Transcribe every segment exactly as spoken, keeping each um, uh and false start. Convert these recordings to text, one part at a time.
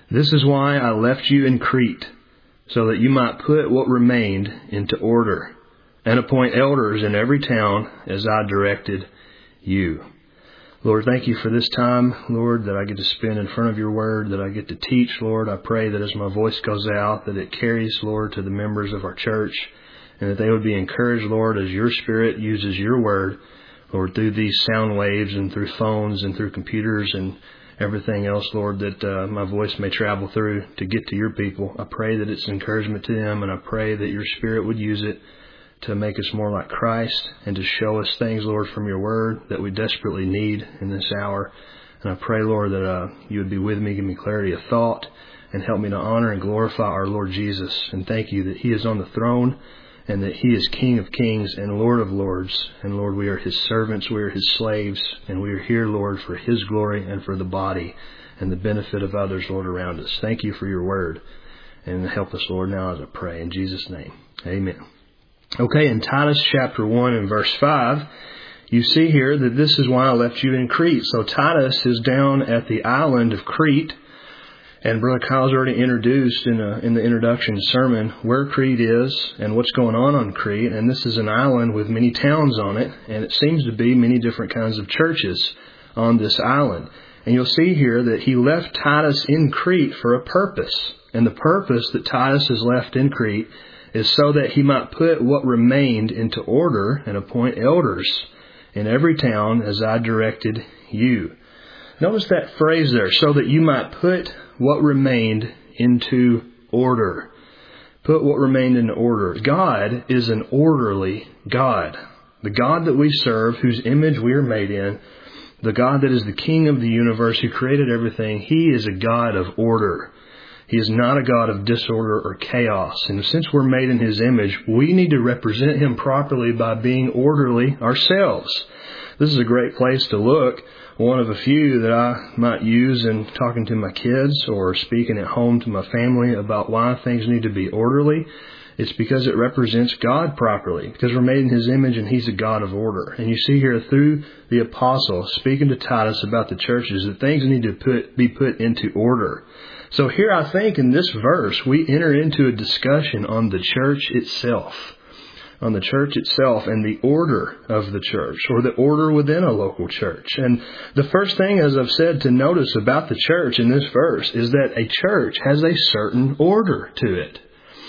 This is why I left you in Crete, so that you might put what remained into order, and appoint elders in every town as I directed you. Lord, thank you for this time, Lord, that I get to spend in front of your word, that I get to teach, Lord. I pray that as my voice goes out, that it carries, Lord, to the members of our church, and that they would be encouraged, Lord, as your Spirit uses your word, Lord, through these sound waves and through phones and through computers and everything else, Lord, that uh, my voice may travel through to get to your people. I pray that it's encouragement to them, and I pray that your Spirit would use it to make us more like Christ and to show us things, Lord, from your word that we desperately need in this hour. And I pray, Lord, that uh, you would be with me, give me clarity of thought, and help me to honor and glorify our Lord Jesus. And thank you that he is on the throne and that he is King of kings and Lord of lords. And Lord, we are his servants, we are his slaves, and we are here, Lord, for his glory and for the body and the benefit of others, Lord, around us. Thank you for your word. And help us, Lord, now as I pray. In Jesus' name, amen. Okay, in Titus chapter one and verse five, you see here that this is why I left you in Crete. So Titus is down at the island of Crete, and Brother Kyle's already introduced in, a, in the introduction sermon where Crete is and what's going on on Crete. And this is an island with many towns on it, and it seems to be many different kinds of churches on this island. And you'll see here that he left Titus in Crete for a purpose. And the purpose that Titus is left in Crete is so that he might put what remained into order and appoint elders in every town as I directed you. Notice that phrase there, so that you might put what remained into order. Put what remained into order. God is an orderly God. The God that we serve, whose image we are made in, the God that is the King of the universe, who created everything, he is a God of order. He is not a God of disorder or chaos. And since we're made in his image, we need to represent him properly by being orderly ourselves. This is a great place to look. One of a few that I might use in talking to my kids or speaking at home to my family about why things need to be orderly. It's because it represents God properly, because we're made in his image and he's a God of order. And you see here through the apostle speaking to Titus about the churches that things need to put, be put into order. So here I think in this verse we enter into a discussion on the church itself, on the church itself and the order of the church, or the order within a local church. And the first thing, as I've said, to notice about the church in this verse is that a church has a certain order to it.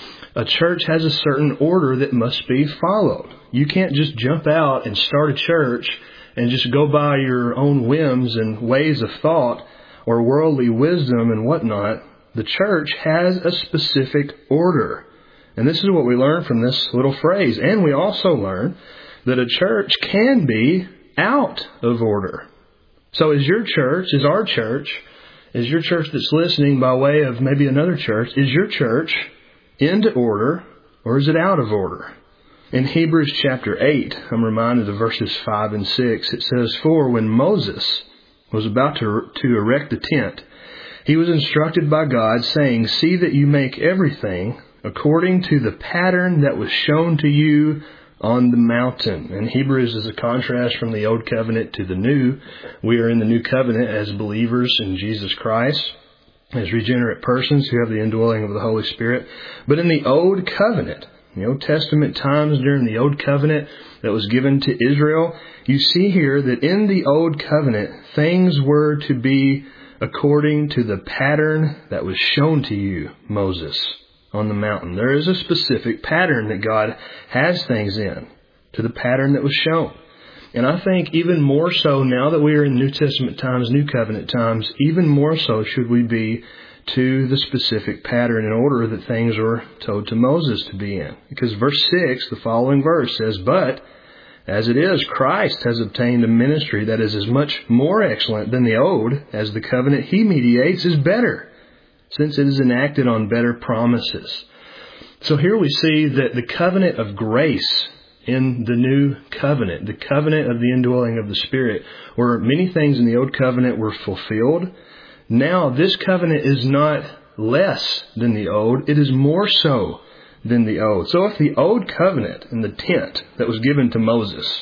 A church has a certain order that must be followed. You can't just jump out and start a church and just go by your own whims and ways of thought or worldly wisdom and whatnot. The church has a specific order. And this is what we learn from this little phrase. And we also learn that a church can be out of order. So is your church, is our church, is your church that's listening by way of maybe another church, is your church into order or is it out of order? In Hebrews chapter eight, I'm reminded of verses five and six. It says, "For when Moses was about to, to erect the tent, he was instructed by God, saying, See that you make everything according to the pattern that was shown to you on the mountain." And Hebrews is a contrast from the old covenant to the new. We are in the new covenant as believers in Jesus Christ, as regenerate persons who have the indwelling of the Holy Spirit. But in the old covenant, the Old Testament times during the Old Covenant that was given to Israel, you see here that in the Old Covenant, things were to be according to the pattern that was shown to you, Moses, on the mountain. There is a specific pattern that God has things in, to the pattern that was shown. And I think even more so now that we are in New Testament times, New Covenant times, even more so should we be to the specific pattern and order that things were told to Moses to be in. Because verse six, the following verse says, "But as it is, Christ has obtained a ministry that is as much more excellent than the old, as the covenant he mediates is better, since it is enacted on better promises." So here we see that the covenant of grace in the new covenant, the covenant of the indwelling of the Spirit, where many things in the old covenant were fulfilled. Now this covenant is not less than the old, it is more so than the old. So if the old covenant in the tent that was given to Moses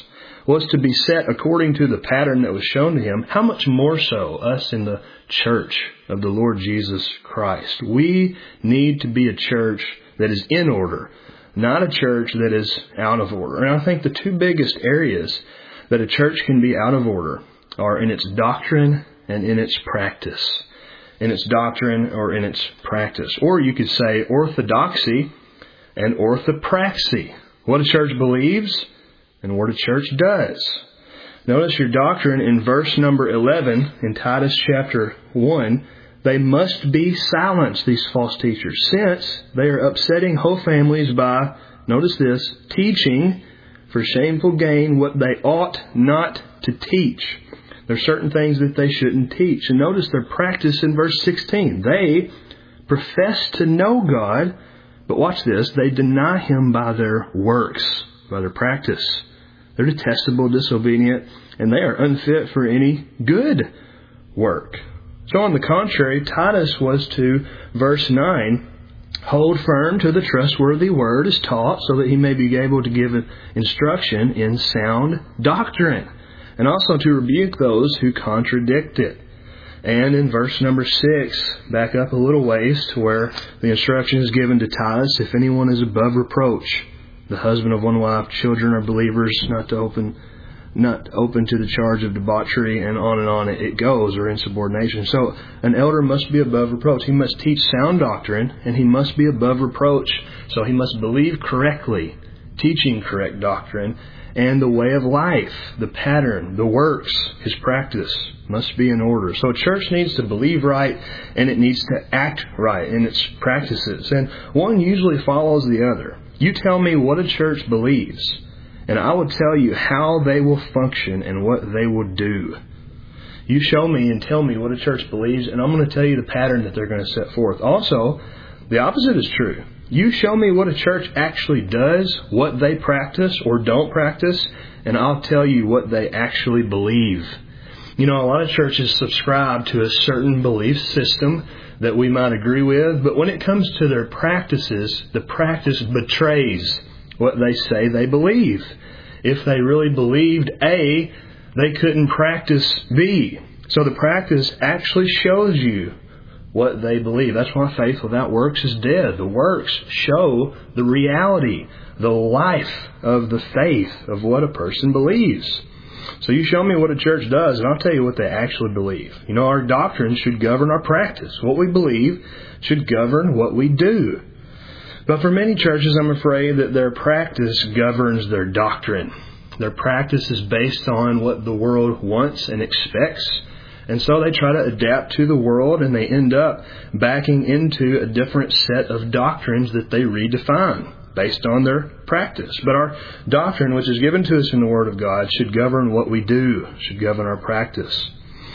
was to be set according to the pattern that was shown to him, how much more so us in the church of the Lord Jesus Christ? We need to be a church that is in order, not a church that is out of order. And I think the two biggest areas that a church can be out of order are in its doctrine and in its practice. In its doctrine or in its practice. Or you could say orthodoxy and orthopraxy. What a church believes and what a church does. Notice your doctrine in verse number eleven in Titus chapter one. They must be silenced, these false teachers, since they are upsetting whole families by, notice this, teaching for shameful gain what they ought not to teach. There are certain things that they shouldn't teach. And notice their practice in verse sixteen. They profess to know God, but watch this, they deny Him by their works, by their practice. They're detestable, disobedient, and they are unfit for any good work. So on the contrary, Titus was to, verse nine, hold firm to the trustworthy word as taught, so that he may be able to give instruction in sound doctrine, and also to rebuke those who contradict it. And in verse number six, back up a little ways to where the instruction is given to Titus, if anyone is above reproach, the husband of one wife, children are believers, not to open, not open to the charge of debauchery, and on and on it goes, or insubordination. So an elder must be above reproach. He must teach sound doctrine, and he must be above reproach. So he must believe correctly, teaching correct doctrine, and the way of life, the pattern, the works, his practice must be in order. So a church needs to believe right, and it needs to act right in its practices. And one usually follows the other. You tell me what a church believes, and I will tell you how they will function and what they will do. You show me and tell me what a church believes, and I'm going to tell you the pattern that they're going to set forth. Also, the opposite is true. You show me what a church actually does, what they practice or don't practice, and I'll tell you what they actually believe. You know, a lot of churches subscribe to a certain belief system that we might agree with, but when it comes to their practices, the practice betrays what they say they believe. If they really believed A, they couldn't practice B. So the practice actually shows you what they believe. That's why faith without works is dead. The works show the reality, the life of the faith of what a person believes. So you show me what a church does, and I'll tell you what they actually believe. You know, our doctrine should govern our practice. What we believe should govern what we do. But for many churches, I'm afraid that their practice governs their doctrine. Their practice is based on what the world wants and expects. And so they try to adapt to the world, and they end up backing into a different set of doctrines that they redefine based on their practice. But our doctrine, which is given to us in the Word of God, should govern what we do, should govern our practice.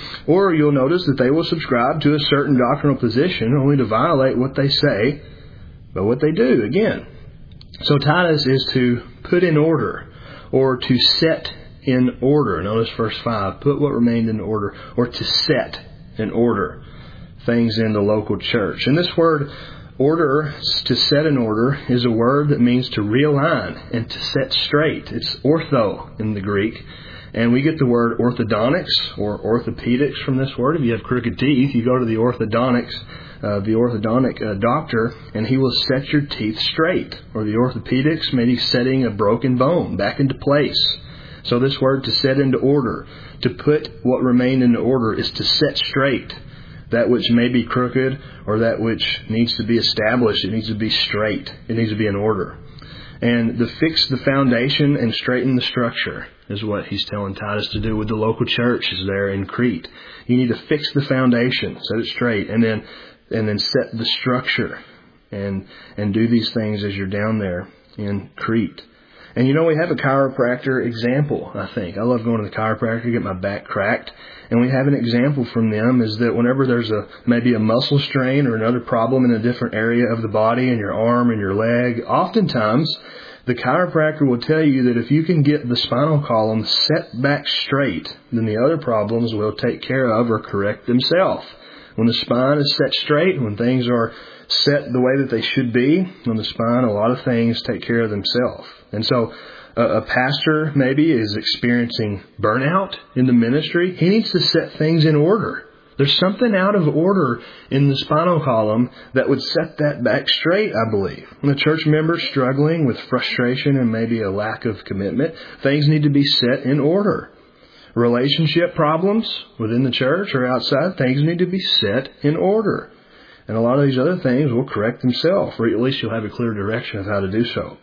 Or you'll notice that they will subscribe to a certain doctrinal position only to violate what they say, but what they do, again. So Titus is to put in order, or to set in order. Notice verse five, put what remained in order, or to set in order things in the local church. And this word order, to set in order, is a word that means to realign and to set straight. It's ortho in the Greek. And we get the word orthodontics or orthopedics from this word. If you have crooked teeth, you go to the orthodontics, uh, the orthodontic uh, doctor, and he will set your teeth straight. Or the orthopedics, maybe setting a broken bone back into place. So this word to set into order, to put what remained into order, is to set straight that which may be crooked or that which needs to be established. It needs to be straight. It needs to be in order. And to fix the foundation and straighten the structure is what he's telling Titus to do with the local churches there in Crete. You need to fix the foundation, set it straight, and then and then set the structure and and do these things as you're down there in Crete. And you know, we have a chiropractor example, I think. I love going to the chiropractor to get my back cracked. And we have an example from them is that whenever there's a maybe a muscle strain or another problem in a different area of the body, in your arm and your leg, oftentimes the chiropractor will tell you that if you can get the spinal column set back straight, then the other problems will take care of or correct themselves. When the spine is set straight, when things are set the way that they should be on the spine, a lot of things take care of themselves. And so a, a pastor maybe is experiencing burnout in the ministry. He needs to set things in order. There's something out of order in the spinal column that would set that back straight, I believe. When a church member is struggling with frustration and maybe a lack of commitment, things need to be set in order. Relationship problems within the church or outside, things need to be set in order. And a lot of these other things will correct themselves, or at least you'll have a clear direction of how to do so.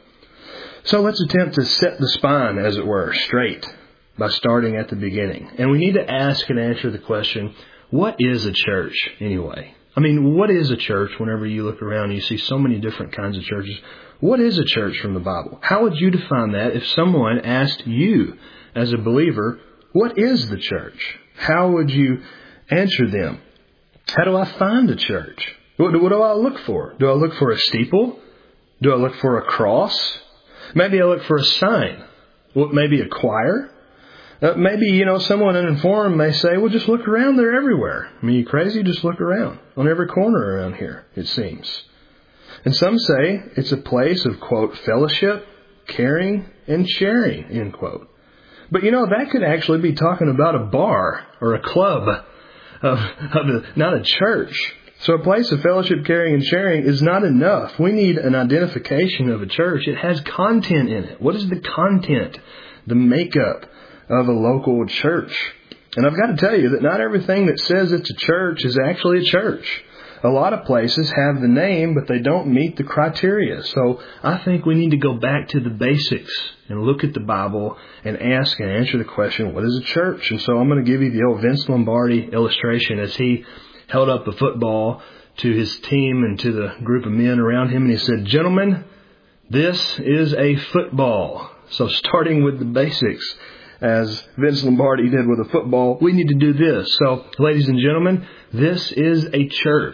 So let's attempt to set the spine, as it were, straight by starting at the beginning. And we need to ask and answer the question, what is a church anyway? I mean, what is a church whenever you look around and you see so many different kinds of churches? What is a church from the Bible? How would you define that if someone asked you as a believer, what is the church? How would you answer them? How do I find a church? What do, what do I look for? Do I look for a steeple? Do I look for a cross? Maybe I look for a sign. What, maybe a choir? Uh, maybe, you know, someone uninformed may say, well, just look around. They're everywhere. I mean, you crazy? Just look around. On every corner around here, it seems. And some say it's a place of, quote, fellowship, caring, and sharing, end quote. But, you know, that could actually be talking about a bar or a club, of, of a, not a church. So a place of fellowship, caring, and sharing is not enough. We need an identification of a church. It has content in it. What is the content, the makeup of a local church? And I've got to tell you that not everything that says it's a church is actually a church. A lot of places have the name, but they don't meet the criteria. So I think we need to go back to the basics and look at the Bible and ask and answer the question, what is a church? And so I'm going to give you the old Vince Lombardi illustration as he held up a football to his team and to the group of men around him. And he said, gentlemen, this is a football. So starting with the basics, as Vince Lombardi did with a football, we need to do this. So, ladies and gentlemen, this is a church.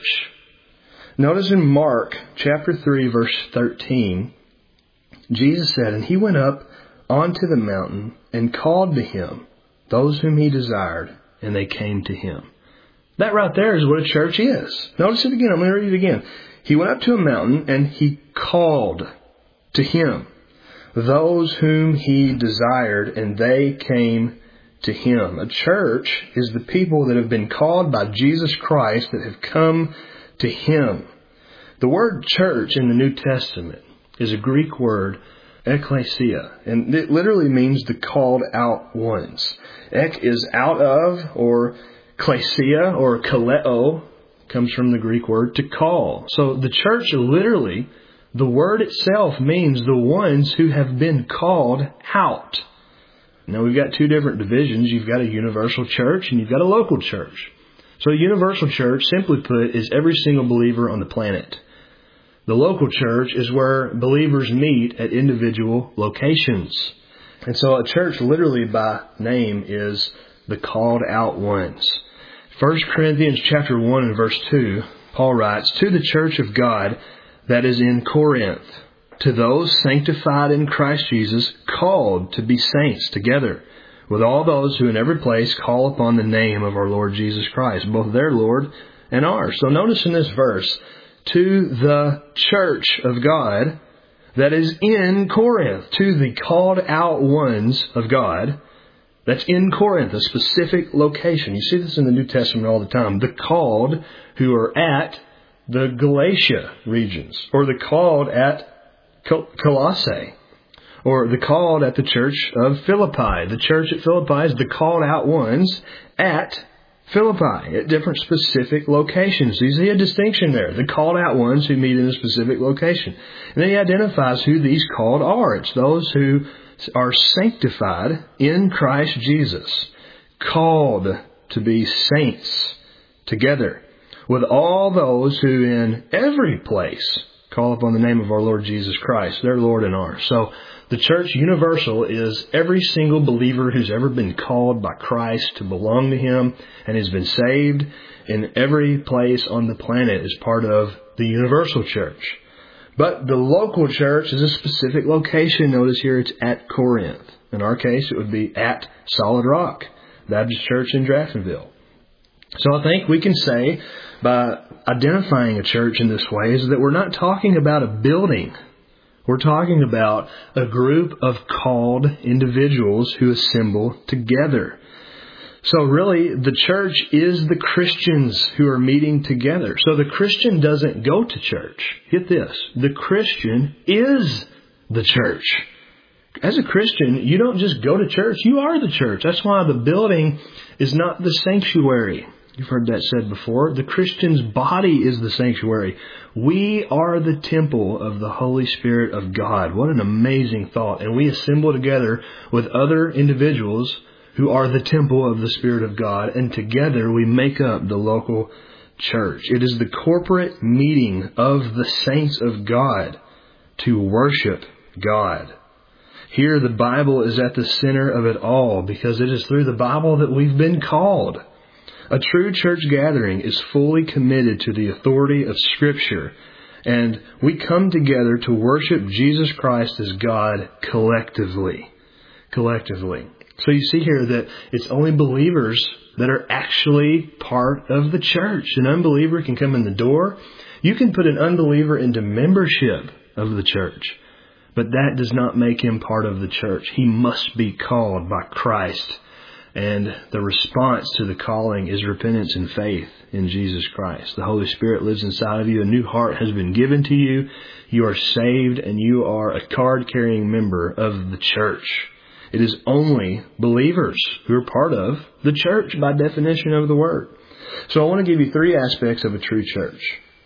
Notice in Mark chapter three, verse thirteen, Jesus said, and he went up onto the mountain and called to him those whom he desired, and they came to him. That right there is what a church is. Notice it again. I'm going to read it again. He went up to a mountain and he called to him those whom he desired, and they came to him. A church is the people that have been called by Jesus Christ, that have come to him. The word church in the New Testament is a Greek word, ekklesia, and it literally means the called out ones. Ek is out of, or klesia, or kaleo, comes from the Greek word to call. So the church literally, the word itself means the ones who have been called out. Now we've got two different divisions. You've got a universal church and you've got a local church. So a universal church, simply put, is every single believer on the planet. The local church is where believers meet at individual locations. And so a church literally by name is the called out ones. First Corinthians chapter one and verse two, Paul writes, to the church of God that is in Corinth, to those sanctified in Christ Jesus, called to be saints together, with all those who in every place call upon the name of our Lord Jesus Christ, both their Lord and ours. So notice in this verse, to the church of God that is in Corinth, to the called out ones of God that's in Corinth, a specific location. You see this in the New Testament all the time. The called who are at the Galatia regions, or the called at Colossae, or the called at the church of Philippi. The church at Philippi is the called out ones at Philippi, at different specific locations. You see a distinction there. The called out ones who meet in a specific location. And then he identifies who these called are. It's those who are sanctified in Christ Jesus, called to be saints together, with all those who in every place call upon the name of our Lord Jesus Christ, their Lord and ours. So the church universal is every single believer who's ever been called by Christ to belong to him and has been saved in every place on the planet is part of the universal church. But the local church is a specific location. Notice here it's at Corinth. In our case, it would be at Solid Rock Baptist Church in Draftonville. So I think we can say, by identifying a church in this way, is that we're not talking about a building. We're talking about a group of called individuals who assemble together. So really, the church is the Christians who are meeting together. So the Christian doesn't go to church. Get this. The Christian is the church. As a Christian, you don't just go to church. You are the church. That's why the building is not the sanctuary. You've heard that said before. The Christian's body is the sanctuary. We are the temple of the Holy Spirit of God. What an amazing thought. And we assemble together with other individuals who are the temple of the Spirit of God. And together we make up the local church. It is the corporate meeting of the saints of God to worship God. Here the Bible is at the center of it all, because it is through the Bible that we've been called. A true church gathering is fully committed to the authority of Scripture, and we come together to worship Jesus Christ as God collectively. Collectively. So you see here that it's only believers that are actually part of the church. An unbeliever can come in the door. You can put an unbeliever into membership of the church, but that does not make him part of the church. He must be called by Christ. And the response to the calling is repentance and faith in Jesus Christ. The Holy Spirit lives inside of you. A new heart has been given to you. You are saved, and you are a card-carrying member of the church. It is only believers who are part of the church by definition of the word. So I want to give you three aspects of a true church.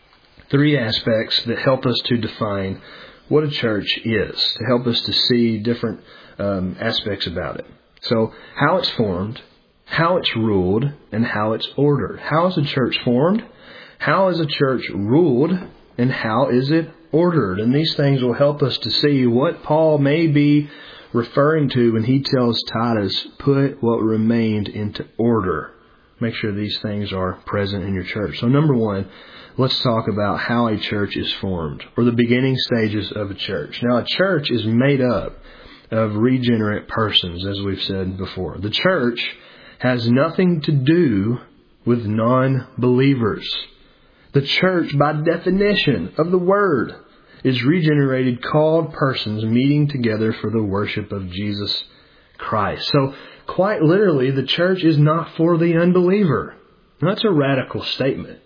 Three aspects that help us to define what a church is, to help us to see different um, aspects about it. So how it's formed, how it's ruled, and how it's ordered. How is a church formed? How is a church ruled? And how is it ordered? And these things will help us to see what Paul may be referring to when he tells Titus, put what remained into order. Make sure these things are present in your church. So number one, let's talk about how a church is formed, or the beginning stages of a church. Now, a church is made up of regenerate persons, as we've said before. The church has nothing to do with non-believers. The church, by definition of the word, is regenerated, called persons meeting together for the worship of Jesus Christ. So, quite literally, the church is not for the unbeliever. Now, that's a radical statement.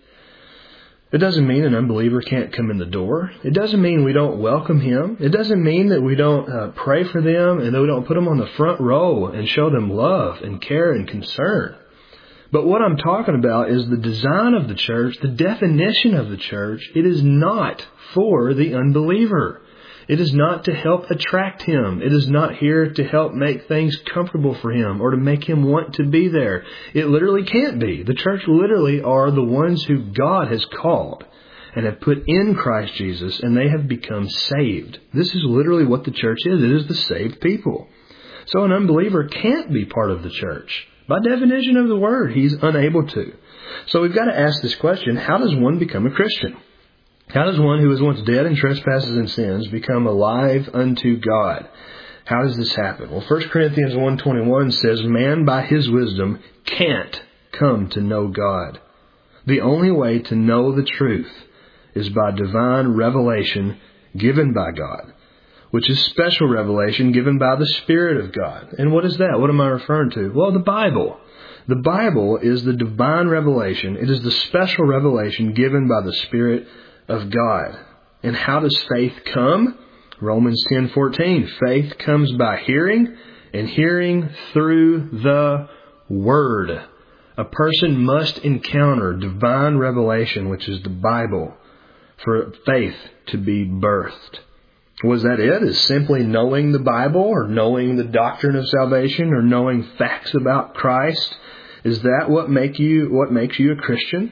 It doesn't mean an unbeliever can't come in the door. It doesn't mean we don't welcome him. It doesn't mean that we don't uh, pray for them and that we don't put them on the front row and show them love and care and concern. But what I'm talking about is the design of the church, the definition of the church. It is not for the unbeliever. It is not to help attract him. It is not here to help make things comfortable for him or to make him want to be there. It literally can't be. The church literally are the ones who God has called and have put in Christ Jesus, and they have become saved. This is literally what the church is. It is the saved people. So an unbeliever can't be part of the church. By definition of the word, he's unable to. So we've got to ask this question, how does one become a Christian? How does one who was once dead in trespasses and sins become alive unto God? How does this happen? Well, First Corinthians one twenty-one says, man by his wisdom can't come to know God. The only way to know the truth is by divine revelation given by God, which is special revelation given by the Spirit of God. And what is that? What am I referring to? Well, the Bible. The Bible is the divine revelation. It is the special revelation given by the Spirit of God. And how does faith come? Romans ten fourteen. Faith comes by hearing, and hearing through the Word. A person must encounter divine revelation, which is the Bible, for faith to be birthed. Was that it? Is simply knowing the Bible or knowing the doctrine of salvation or knowing facts about Christ? Is that what make you what makes you a Christian?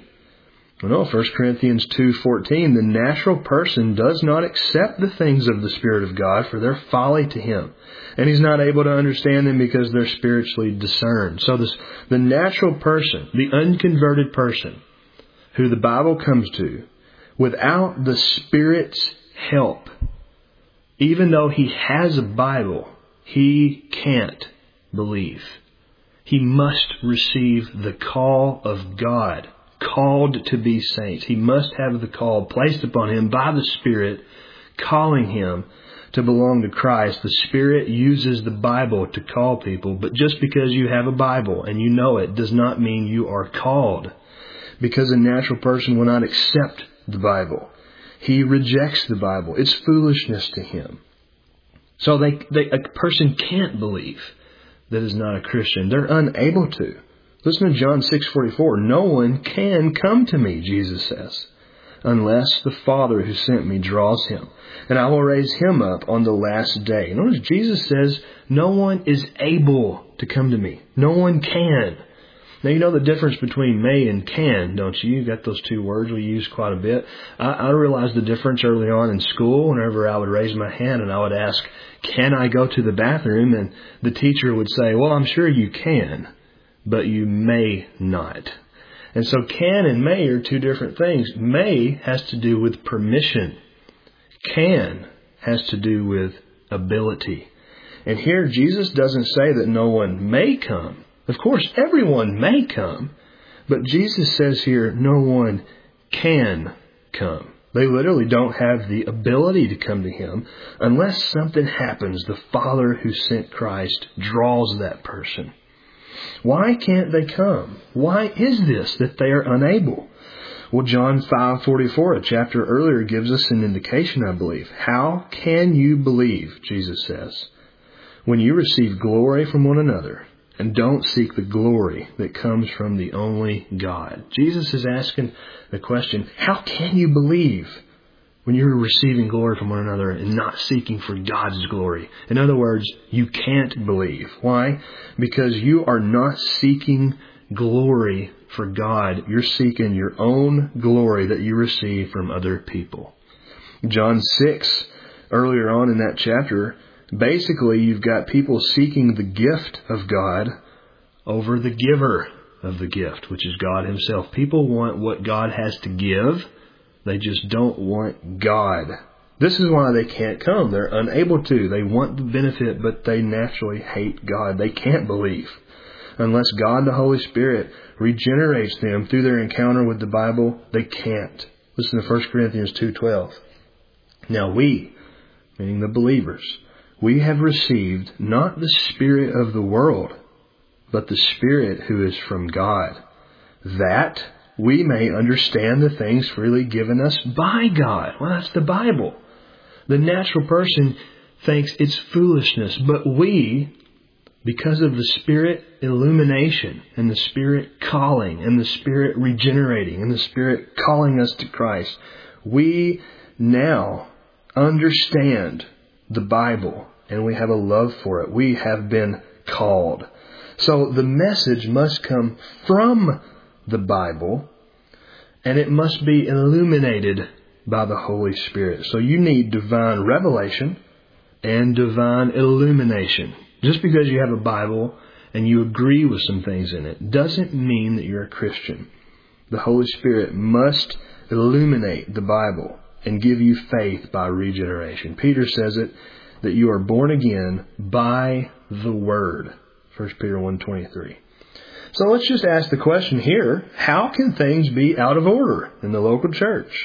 No, First Corinthians two fourteen, the natural person does not accept the things of the Spirit of God, for they're folly to him. And he's not able to understand them because they're spiritually discerned. So this, the natural person, the unconverted person, who the Bible comes to, without the Spirit's help, even though he has a Bible, he can't believe. He must receive the call of God, called to be saints. He must have the call placed upon him by the Spirit, calling him to belong to Christ. The Spirit uses the Bible to call people, but just because you have a Bible and you know it does not mean you are called, because a natural person will not accept the Bible. He rejects the Bible. It's foolishness to him. So they, they, a person can't believe that is not a Christian. They're unable to. Listen to John six forty-four. No one can come to me, Jesus says, unless the Father who sent me draws him, and I will raise him up on the last day. Notice Jesus says, no one is able to come to me. No one can. Now, you know the difference between may and can, don't you? You got those two words we use quite a bit. I, I realized the difference early on in school whenever I would raise my hand and I would ask, can I go to the bathroom? And the teacher would say, well, I'm sure you can, but you may not. And so can and may are two different things. May has to do with permission. Can has to do with ability. And here Jesus doesn't say that no one may come. Of course, everyone may come, but Jesus says here, no one can come. They literally don't have the ability to come to him unless something happens. The Father who sent Christ draws that person. Why can't they come? Why is this that they are unable? Well, John five forty-four, a chapter earlier, gives us an indication, I believe. How can you believe, Jesus says, when you receive glory from one another and don't seek the glory that comes from the only God? Jesus is asking the question, how can you believe when you're receiving glory from one another and not seeking for God's glory? In other words, you can't believe. Why? Because you are not seeking glory for God. You're seeking your own glory that you receive from other people. John six, earlier on in that chapter, basically you've got people seeking the gift of God over the giver of the gift, which is God himself. People want what God has to give. They just don't want God. This is why they can't come. They're unable to. They want the benefit, but they naturally hate God. They can't believe unless God, the Holy Spirit, regenerates them through their encounter with the Bible. They can't. Listen to First Corinthians two twelve. Now we, meaning the believers, we have received not the spirit of the world, but the Spirit who is from God, that we may understand the things freely given us by God. Well, that's the Bible. The natural person thinks it's foolishness, but we, because of the Spirit illumination and the Spirit calling and the Spirit regenerating and the Spirit calling us to Christ, we now understand the Bible and we have a love for it. We have been called. So the message must come from the Bible, and it must be illuminated by the Holy Spirit. So you need divine revelation and divine illumination. Just because you have a Bible and you agree with some things in it doesn't mean that you're a Christian. The Holy Spirit must illuminate the Bible and give you faith by regeneration. Peter says it, that you are born again by the Word. First Peter one twenty-three. So let's just ask the question here, how can things be out of order in the local church?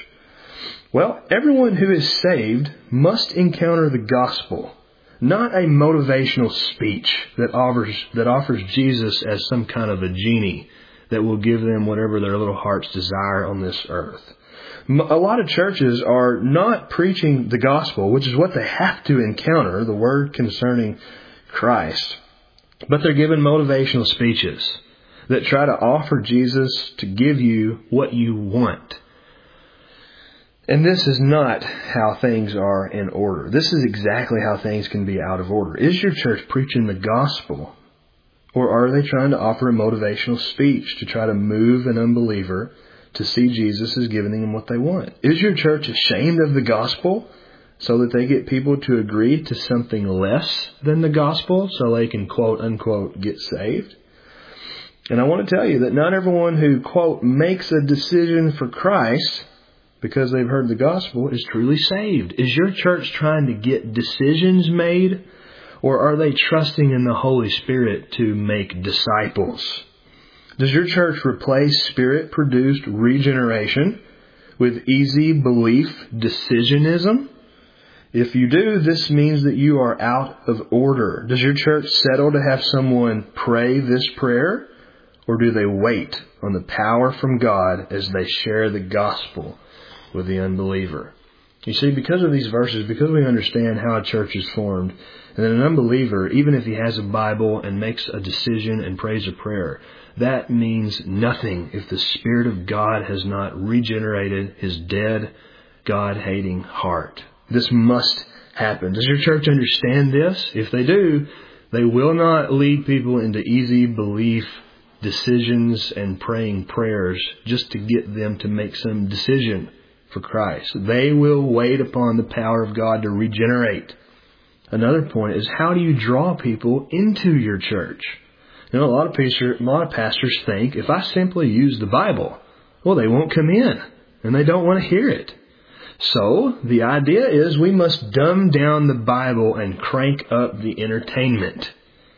Well, everyone who is saved must encounter the gospel, not a motivational speech that offers that offers Jesus as some kind of a genie that will give them whatever their little hearts desire on this earth. A lot of churches are not preaching the gospel, which is what they have to encounter, the word concerning Christ. But they're giving motivational speeches that try to offer Jesus to give you what you want. And this is not how things are in order. This is exactly how things can be out of order. Is your church preaching the gospel? Or are they trying to offer a motivational speech to try to move an unbeliever to see Jesus as giving them what they want? Is your church ashamed of the gospel so that they get people to agree to something less than the gospel so they can, quote unquote, get saved? And I want to tell you that not everyone who, quote, makes a decision for Christ because they've heard the gospel is truly saved. Is your church trying to get decisions made? Or are they trusting in the Holy Spirit to make disciples? Does your church replace Spirit-produced regeneration with easy belief decisionism? If you do, this means that you are out of order. Does your church settle to have someone pray this prayer? Or do they wait on the power from God as they share the gospel with the unbeliever? You see, because of these verses, because we understand how a church is formed, and then an unbeliever, even if he has a Bible and makes a decision and prays a prayer, that means nothing if the Spirit of God has not regenerated his dead, God-hating heart. This must happen. Does your church understand this? If they do, they will not lead people into easy belief decisions and praying prayers just to get them to make some decision for Christ. They will wait upon the power of God to regenerate. Another point is, how do you draw people into your church? You know, a lot of pastors, a lot of pastors think if I simply use the Bible, well, they won't come in and they don't want to hear it. So the idea is we must dumb down the Bible and crank up the entertainment.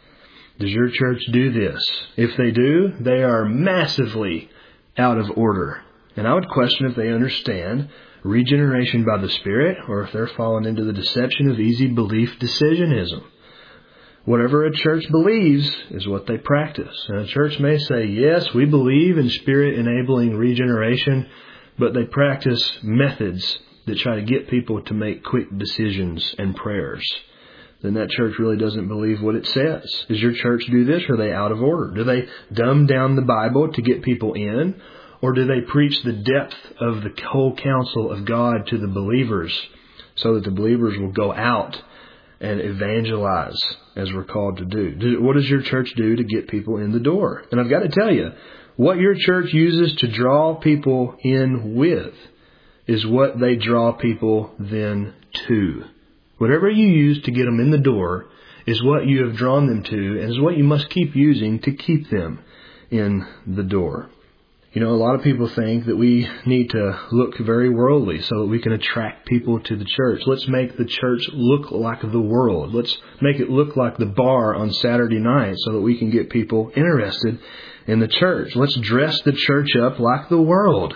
Does your church do this? If they do, they are massively out of order. And I would question if they understand regeneration by the Spirit or if they're falling into the deception of easy belief decisionism. Whatever a church believes is what they practice. And a church may say, yes, we believe in Spirit-enabling regeneration, but they practice methods that try to get people to make quick decisions and prayers. Then that church really doesn't believe what it says. Does your church do this, or are they out of order? Do they dumb down the Bible to get people in? Or do they preach the depth of the whole counsel of God to the believers so that the believers will go out and evangelize as we're called to do? What does your church do to get people in the door? And I've got to tell you, what your church uses to draw people in with is what they draw people then to. Whatever you use to get them in the door is what you have drawn them to, and is what you must keep using to keep them in the door. You know, a lot of people think that we need to look very worldly so that we can attract people to the church. Let's make the church look like the world. Let's make it look like the bar on Saturday night so that we can get people interested in the church. Let's dress the church up like the world.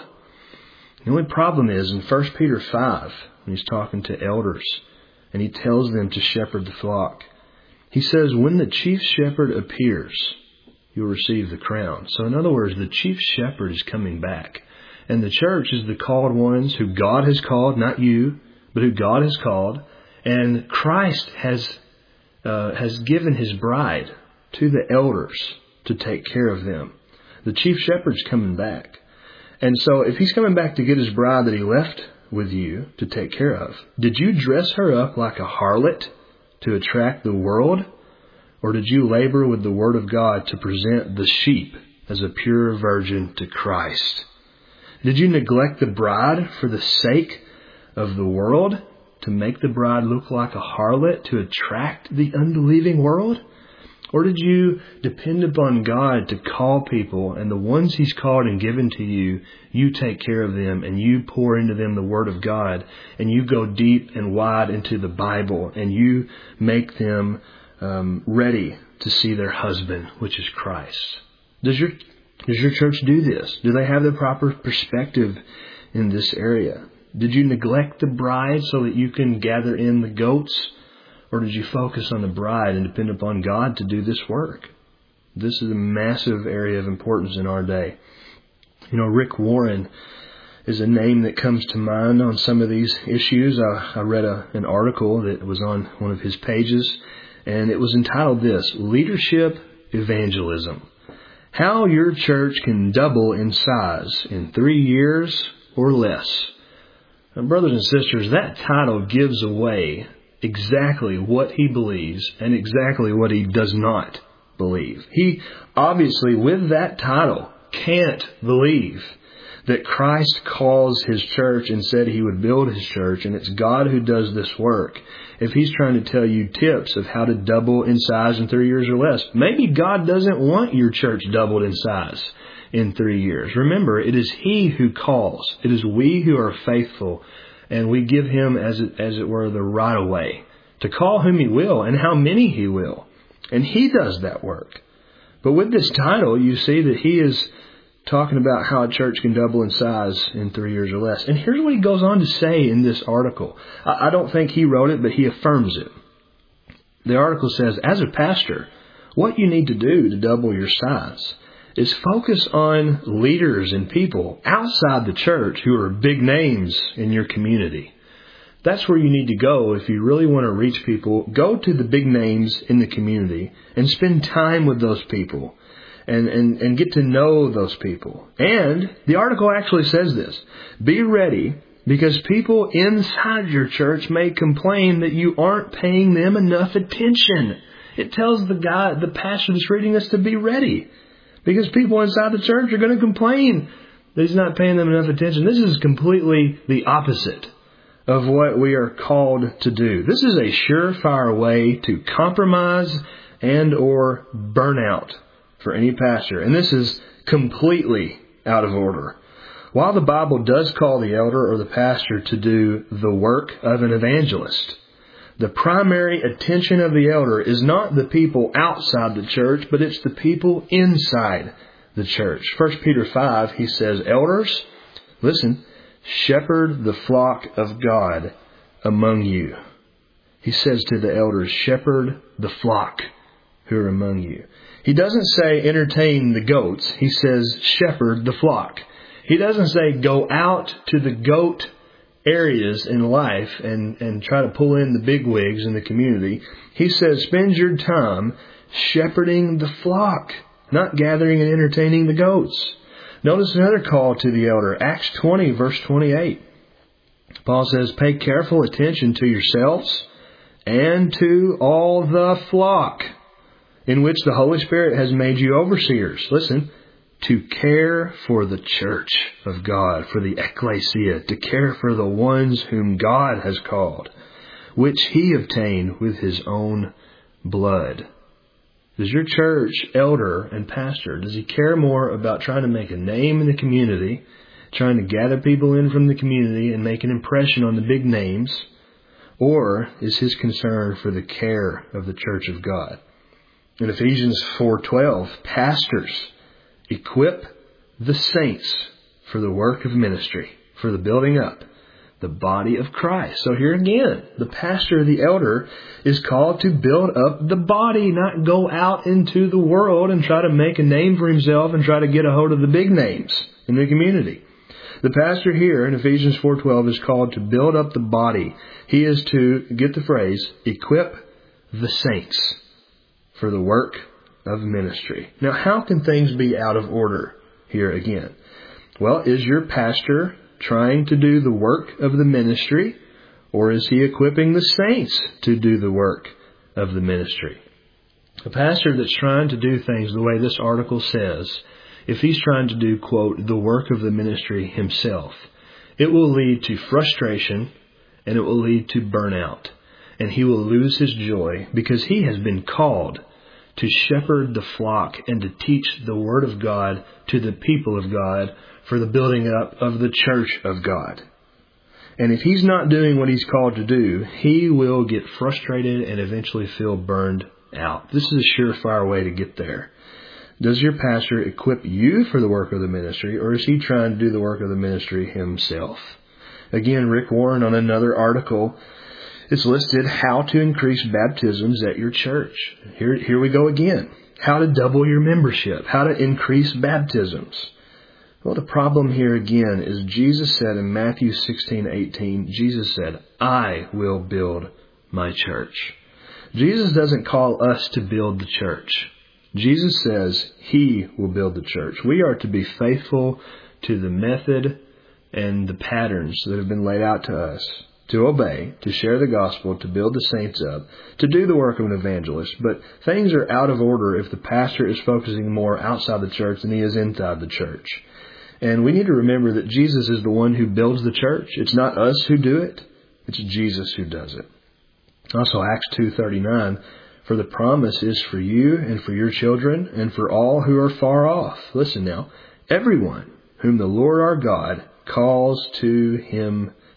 The only problem is in First Peter five, when he's talking to elders, and he tells them to shepherd the flock. He says, when the chief shepherd appears, you'll receive the crown. So in other words, the chief shepherd is coming back. And the church is the called ones who God has called, not you, but who God has called. And Christ has uh, has given his bride to the elders to take care of them. The chief shepherd's coming back. And so if he's coming back to get his bride that he left with you to take care of, did you dress her up like a harlot to attract the world? Or did you labor with the Word of God to present the sheep as a pure virgin to Christ? Did you neglect the bride for the sake of the world, to make the bride look like a harlot to attract the unbelieving world? Or did you depend upon God to call people, and the ones He's called and given to you, you take care of them, and you pour into them the Word of God, and you go deep and wide into the Bible, and you make them Um, ready to see their husband, which is Christ? Does your does your church do this? Do they have the proper perspective in this area? Did you neglect the bride so that you can gather in the goats? Or did you focus on the bride and depend upon God to do this work? This is a massive area of importance in our day. You know, Rick Warren is a name that comes to mind on some of these issues. I, I read a, an article that was on one of his pages, and it was entitled this, Leadership Evangelism. How your church can double in size in three years or less. Now, brothers and sisters, that title gives away exactly what he believes and exactly what he does not believe. He obviously, with that title, can't believe that Christ calls His church and said He would build His church, and it's God who does this work. If He's trying to tell you tips of how to double in size in three years or less, maybe God doesn't want your church doubled in size in three years. Remember, it is He who calls. It is we who are faithful, and we give Him, as it, as it were, the right of way to call whom He will and how many He will. And He does that work. But with this title, you see that He is talking about how a church can double in size in three years or less. And here's what he goes on to say in this article. I don't think he wrote it, but he affirms it. The article says, as a pastor, what you need to do to double your size is focus on leaders and people outside the church who are big names in your community. That's where you need to go if you really want to reach people. Go to the big names in the community and spend time with those people. And, and, and get to know those people. And the article actually says this. Be ready, because people inside your church may complain that you aren't paying them enough attention. It tells the guy, the pastor that's reading this, to be ready. Because people inside the church are going to complain that he's not paying them enough attention. This is completely the opposite of what we are called to do. This is a surefire way to compromise and or burn out for any pastor. And this is completely out of order. While the Bible does call the elder or the pastor to do the work of an evangelist, the primary attention of the elder is not the people outside the church, but it's the people inside the church. First Peter five, he says, elders, listen, shepherd the flock of God among you. He says to the elders, shepherd the flock who are among you. He doesn't say entertain the goats. He says shepherd the flock. He doesn't say go out to the goat areas in life and, and try to pull in the big wigs in the community. He says spend your time shepherding the flock, not gathering and entertaining the goats. Notice another call to the elder. Acts twenty, verse twenty-eight. Paul says, pay careful attention to yourselves and to all the flock in which the Holy Spirit has made you overseers. Listen, to care for the church of God, for the ecclesia, to care for the ones whom God has called, which He obtained with His own blood. Does your church elder and pastor, does he care more about trying to make a name in the community, trying to gather people in from the community and make an impression on the big names, or is his concern for the care of the church of God? In Ephesians four twelve, pastors, equip the saints for the work of ministry, for the building up the body of Christ. So here again, the pastor, the elder, is called to build up the body, not go out into the world and try to make a name for himself and try to get a hold of the big names in the community. The pastor here in Ephesians four twelve is called to build up the body. He is to, get the phrase, equip the saints for the work of ministry. Now, how can things be out of order here again? Well, is your pastor trying to do the work of the ministry, or is he equipping the saints to do the work of the ministry? A pastor that's trying to do things the way this article says, if he's trying to do, quote, the work of the ministry himself, it will lead to frustration and it will lead to burnout. And he will lose his joy because he has been called to shepherd the flock and to teach the Word of God to the people of God for the building up of the church of God. And if he's not doing what he's called to do, he will get frustrated and eventually feel burned out. This is a surefire way to get there. Does your pastor equip you for the work of the ministry, or is he trying to do the work of the ministry himself? Again, Rick Warren on another article, it's listed how to increase baptisms at your church. Here, here we go again. How to double your membership. How to increase baptisms. Well, the problem here again is Jesus said in Matthew sixteen eighteen, Jesus said, I will build my church. Jesus doesn't call us to build the church. Jesus says He will build the church. We are to be faithful to the method and the patterns that have been laid out to us, to obey, to share the gospel, to build the saints up, to do the work of an evangelist. But things are out of order if the pastor is focusing more outside the church than he is inside the church. And we need to remember that Jesus is the one who builds the church. It's not us who do it. It's Jesus who does it. Also, Acts two thirty-nine, for the promise is for you and for your children and for all who are far off. Listen now, everyone whom the Lord our God calls to Himself.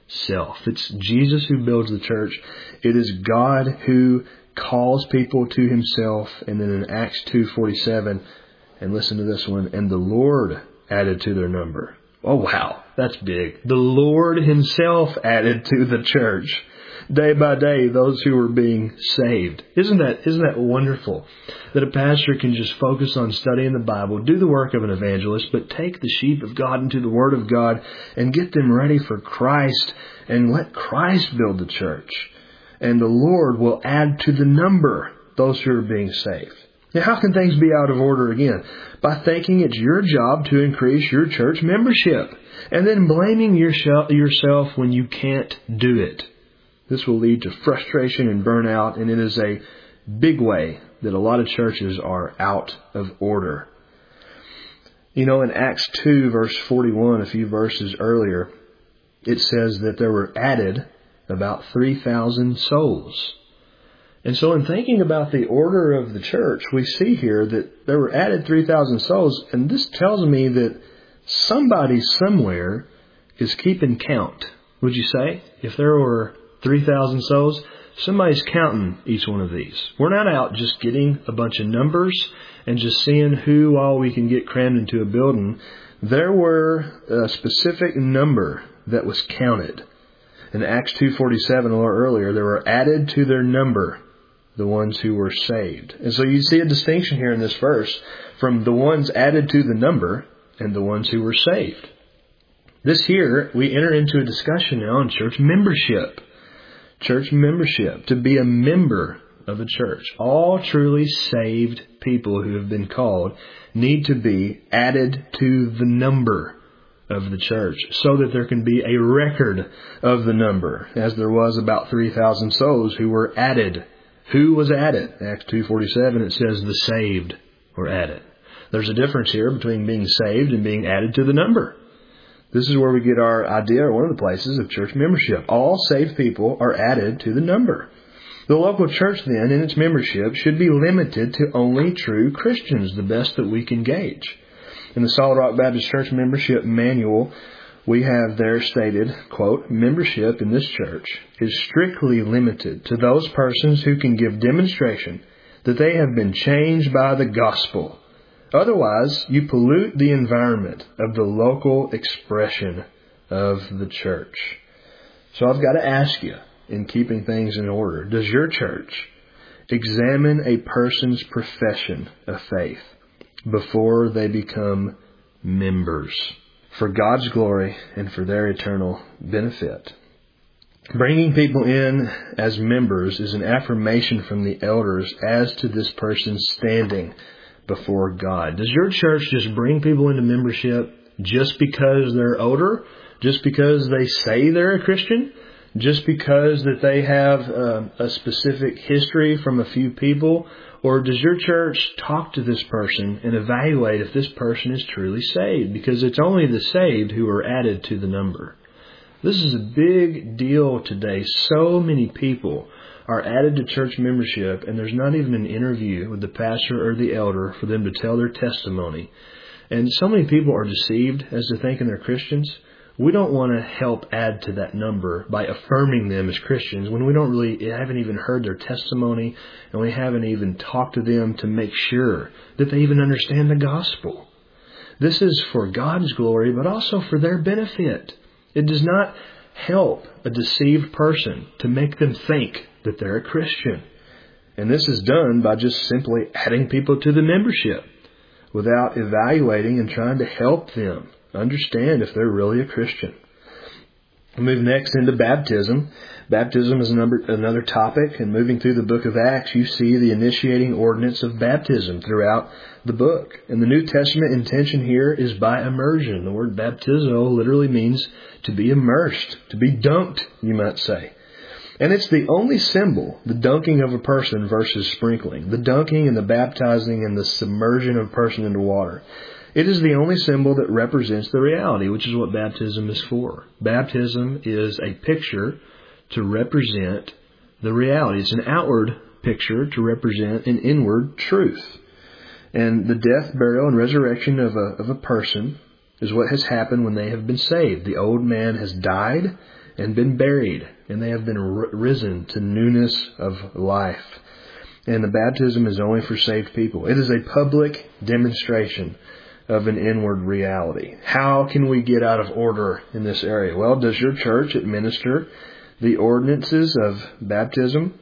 himself. It's Jesus who builds the church. It is God who calls people to himself. And then in Acts two forty-seven, and listen to this one, and the Lord added to their number. Oh, wow, that's big. The Lord himself added to the church day by day those who were being saved. Isn't that, isn't that wonderful? That a pastor can just focus on studying the Bible, do the work of an evangelist, but take the sheep of God into the Word of God and get them ready for Christ and let Christ build the church. And the Lord will add to the number those who are being saved. Now, how can things be out of order again? By thinking it's your job to increase your church membership and then blaming yourself when you can't do it. This will lead to frustration and burnout, and it is a big way that a lot of churches are out of order. You know, in Acts two, verse forty-one, a few verses earlier, it says that there were added about three thousand souls. And so in thinking about the order of the church, we see here that there were added three thousand souls, and this tells me that somebody somewhere is keeping count. Would you say? If there were three thousand souls, somebody's counting each one of these. We're not out just getting a bunch of numbers and just seeing who all we can get crammed into a building. There were a specific number that was counted. In Acts two forty-seven, a little earlier, there were added to their number the ones who were saved. And so you see a distinction here in this verse from the ones added to the number and the ones who were saved. This here, we enter into a discussion now on church membership. Church membership, to be a member of a church. All truly saved people who have been called need to be added to the number of the church so that there can be a record of the number, as there was about three thousand souls who were added. Who was added? Acts two forty-seven, it says the saved were added. There's a difference here between being saved and being added to the number. This is where we get our idea, or one of the places, of church membership. All saved people are added to the number. The local church, then, in its membership, should be limited to only true Christians, the best that we can gauge. In the Solid Rock Baptist Church Membership Manual, we have there stated, quote, membership in this church is strictly limited to those persons who can give demonstration that they have been changed by the gospel. Otherwise, you pollute the environment of the local expression of the church. So I've got to ask you, in keeping things in order, does your church examine a person's profession of faith before they become members for God's glory and for their eternal benefit? Bringing people in as members is an affirmation from the elders as to this person's standing before God. Does your church just bring people into membership just because they're older? Just because they say they're a Christian? Just because that they have uh, a specific history from a few people? Or does your church talk to this person and evaluate if this person is truly saved? Because it's only the saved who are added to the number. This is a big deal today. So many people are added to church membership, and there's not even an interview with the pastor or the elder for them to tell their testimony. And so many people are deceived as to thinking they're Christians. We don't want to help add to that number by affirming them as Christians when we don't really haven't even heard their testimony, and we haven't even talked to them to make sure that they even understand the gospel. This is for God's glory, but also for their benefit. It does not help a deceived person to make them think that they're a Christian. And this is done by just simply adding people to the membership without evaluating and trying to help them understand if they're really a Christian. We move next into baptism. Baptism is another, another topic, and moving through the book of Acts, you see the initiating ordinance of baptism throughout the book. And the New Testament intention here is by immersion. The word baptizo literally means to be immersed, to be dunked, you might say. And it's the only symbol, the dunking of a person versus sprinkling, the dunking and the baptizing and the submersion of a person into water. It is the only symbol that represents the reality, which is what baptism is for. Baptism is a picture to represent the reality. It's an outward picture to represent an inward truth. And the death, burial, and resurrection of a, of a person is what has happened when they have been saved. The old man has died, and been buried, and they have been risen to newness of life. And the baptism is only for saved people. It is a public demonstration of an inward reality. How can we get out of order in this area? Well, does your church administer the ordinances of baptism,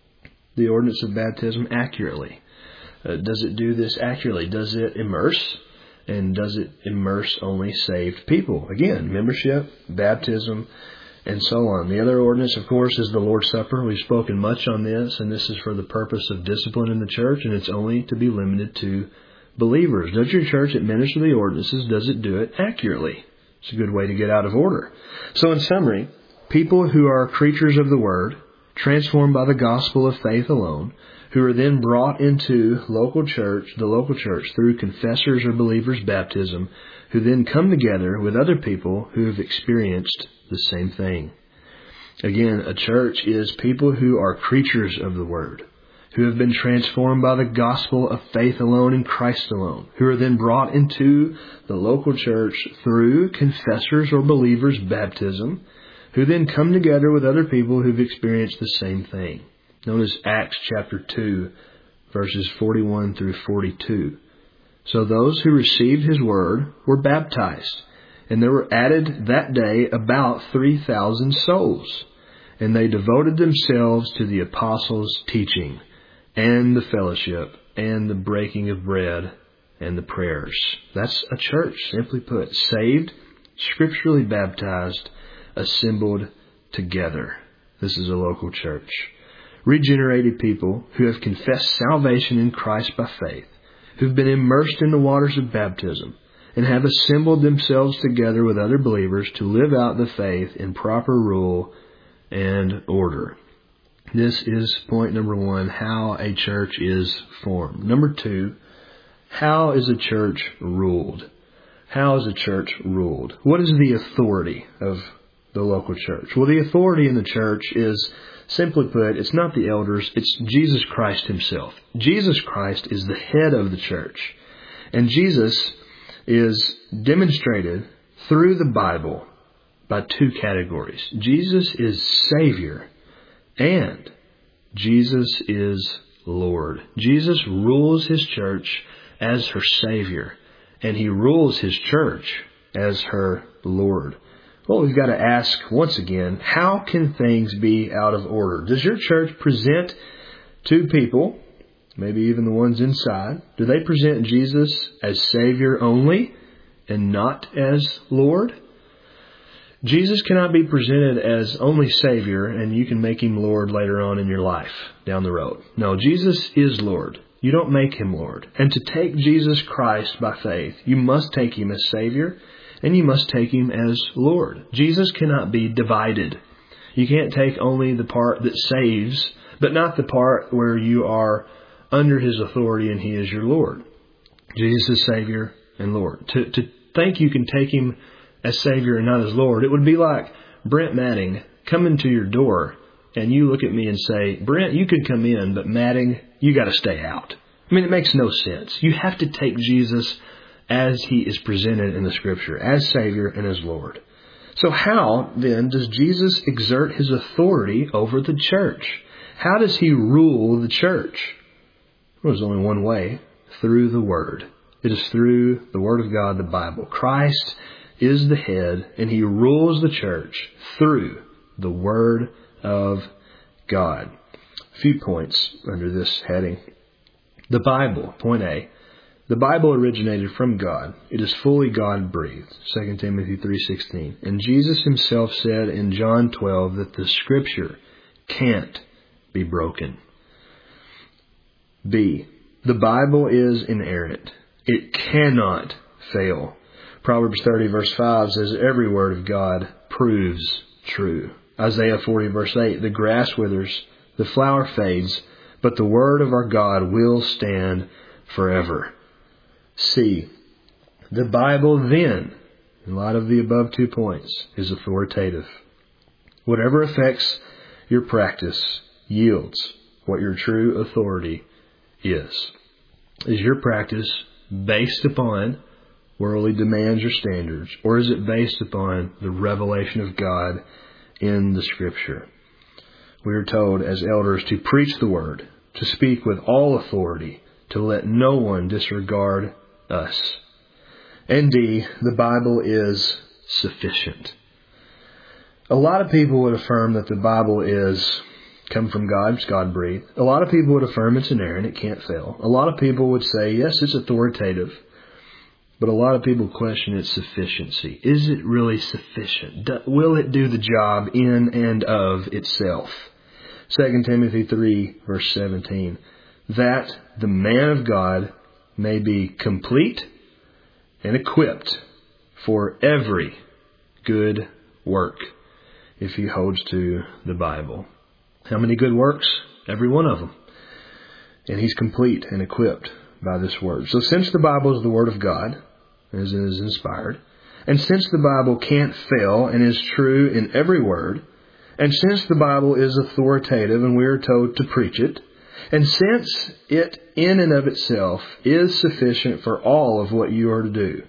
the ordinance of baptism accurately? Uh, does it do this accurately? Does it immerse? And does it immerse only saved people? Again, membership, baptism, and so on. The other ordinance, of course, is the Lord's Supper. We've spoken much on this, and this is for the purpose of discipline in the church, and it's only to be limited to believers. Does your church administer the ordinances? Does it do it accurately? It's a good way to get out of order. So in summary, people who are creatures of the Word, transformed by the gospel of faith alone, who are then brought into local church, the local church, through confessors or believers' baptism, who then come together with other people who have experienced the same thing. Again, a church is people who are creatures of the Word, who have been transformed by the gospel of faith alone in Christ alone, who are then brought into the local church through confessors or believers' baptism, who then come together with other people who've experienced the same thing. Notice Acts chapter two, verses forty-one through forty-two. So those who received His word were baptized, and there were added that day about three thousand souls. And they devoted themselves to the apostles' teaching, and the fellowship, and the breaking of bread, and the prayers. That's a church, simply put. Saved, scripturally baptized, assembled together. This is a local church. Regenerated people who have confessed salvation in Christ by faith, who've been immersed in the waters of baptism, and have assembled themselves together with other believers to live out the faith in proper rule and order. This is point number one, how a church is formed. Number two, how is a church ruled? How is a church ruled? What is the authority of the local church? Well, the authority in the church is, simply put, it's not the elders, it's Jesus Christ Himself. Jesus Christ is the head of the church. And Jesus is demonstrated through the Bible by two categories. Jesus is Savior, and Jesus is Lord. Jesus rules His church as her Savior, and He rules His church as her Lord. Well, we've got to ask once again, how can things be out of order? Does your church present to people, maybe even the ones inside, do they present Jesus as Savior only and not as Lord? Jesus cannot be presented as only Savior and you can make Him Lord later on in your life down the road. No, Jesus is Lord. You don't make Him Lord. And to take Jesus Christ by faith, you must take Him as Savior and you must take Him as Lord. Jesus cannot be divided. You can't take only the part that saves, but not the part where you are under His authority and He is your Lord. Jesus is Savior and Lord. To, to think you can take Him as Savior and not as Lord, it would be like Brent Matting coming to your door and you look at me and say, Brent, you could come in, but Matting, you got to stay out. I mean, it makes no sense. You have to take Jesus as He is presented in the Scripture, as Savior and as Lord. So how, then, does Jesus exert His authority over the church? How does He rule the church? Well, there's only one way, through the Word. It is through the Word of God, the Bible. Christ is the head, and He rules the church through the Word of God. A few points under this heading. The Bible, point A. The Bible originated from God. It is fully God-breathed. Second Timothy three sixteen. And Jesus Himself said in John twelve that the Scripture can't be broken. B. The Bible is inerrant. It cannot fail. Proverbs thirty verse five says, every word of God proves true. Isaiah forty verse eight, the grass withers, the flower fades, but the word of our God will stand forever. C. The Bible then, in light of the above two points, is authoritative. Whatever affects your practice yields what your true authority is. Is your practice based upon worldly demands or standards, or is it based upon the revelation of God in the Scripture. We are told as elders to preach the Word, to speak with all authority, to let no one disregard us. And D, the Bible is sufficient. A lot of people would affirm that the Bible is come from God, it's God-breathed. A lot of people would affirm it's inerrant, it can't fail. A lot of people would say, yes, it's authoritative. But a lot of people question its sufficiency. Is it really sufficient? Will it do the job in and of itself? Second Timothy three, verse seventeen. That the man of God may be complete and equipped for every good work, if he holds to the Bible. How many good works? Every one of them. And he's complete and equipped by this word. So since the Bible is the Word of God, as it is inspired, and since the Bible can't fail and is true in every word, and since the Bible is authoritative and we are told to preach it, and since it in and of itself is sufficient for all of what you are to do,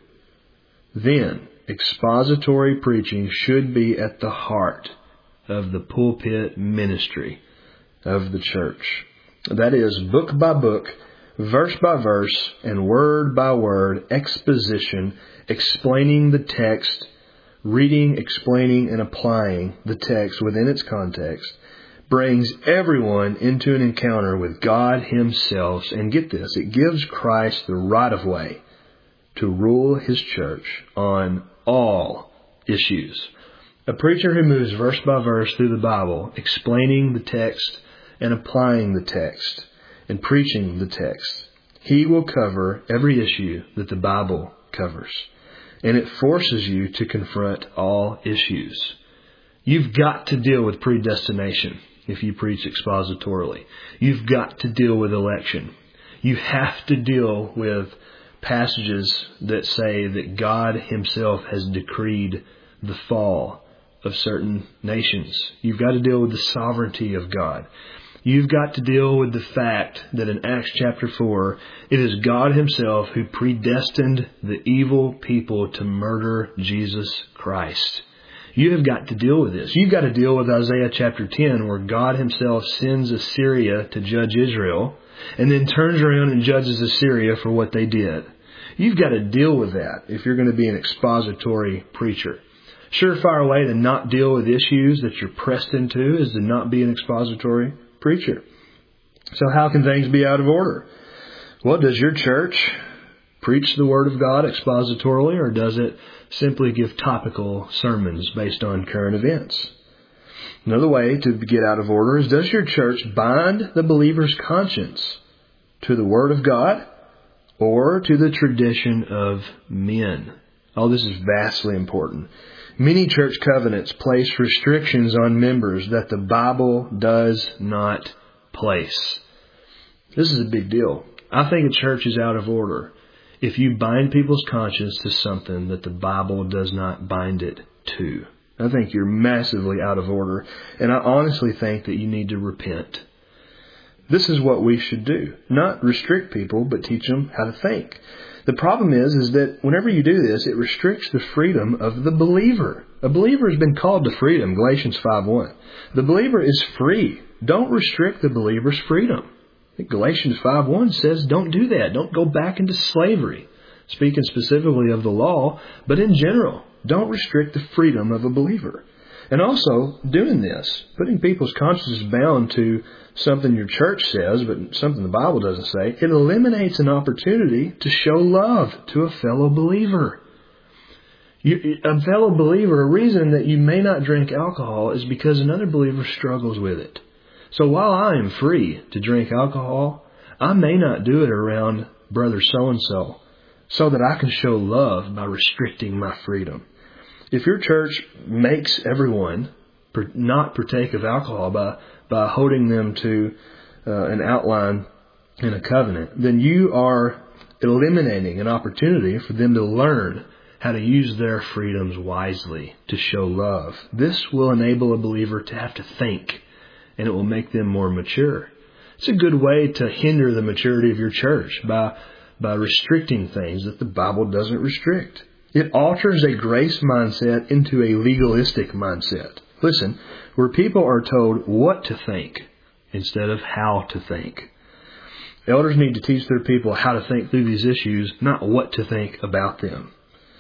then expository preaching should be at the heart of the pulpit ministry of the church. That is, book by book, verse by verse, and word by word exposition, explaining the text, reading, explaining, and applying the text within its context, brings everyone into an encounter with God Himself. And get this, it gives Christ the right of way to rule His church on all issues. A preacher who moves verse by verse through the Bible, explaining the text and applying the text and preaching the text, he will cover every issue that the Bible covers. And it forces you to confront all issues. You've got to deal with predestination if you preach expositorily. You've got to deal with election. You have to deal with passages that say that God Himself has decreed the fall of certain nations. You've got to deal with the sovereignty of God. You've got to deal with the fact that in Acts chapter four, it is God Himself who predestined the evil people to murder Jesus Christ. You have got to deal with this. You've got to deal with Isaiah chapter ten, where God Himself sends Assyria to judge Israel and then turns around and judges Assyria for what they did. You've got to deal with that if you're going to be an expository preacher. Surefire way to not deal with issues that you're pressed into is to not be an expository preacher. So how can things be out of order? Well, does your church preach the Word of God expositorily, or does it simply give topical sermons based on current events? Another way to get out of order is, does your church bind the believer's conscience to the Word of God or to the tradition of men? Oh, this is vastly important. Many church covenants place restrictions on members that the Bible does not place. This is a big deal. I think a church is out of order if you bind people's conscience to something that the Bible does not bind it to. I think you're massively out of order, and I honestly think that you need to repent. This is what we should do. Not restrict people, but teach them how to think. The problem is, is that whenever you do this, it restricts the freedom of the believer. A believer has been called to freedom, Galatians five one. The believer is free. Don't restrict the believer's freedom. I think Galatians five one says don't do that. Don't go back into slavery. Speaking specifically of the law, but in general, don't restrict the freedom of a believer. And also, doing this, putting people's consciences bound to something your church says, but something the Bible doesn't say, it eliminates an opportunity to show love to a fellow believer. You, a fellow believer, a reason that you may not drink alcohol is because another believer struggles with it. So while I am free to drink alcohol, I may not do it around brother so-and-so so that I can show love by restricting my freedom. If your church makes everyone not partake of alcohol by, by holding them to uh, an outline in a covenant, then you are eliminating an opportunity for them to learn how to use their freedoms wisely to show love. This will enable a believer to have to think, and it will make them more mature. It's a good way to hinder the maturity of your church by, by restricting things that the Bible doesn't restrict. It alters a grace mindset into a legalistic mindset. Listen, where people are told what to think instead of how to think. Elders need to teach their people how to think through these issues, not what to think about them.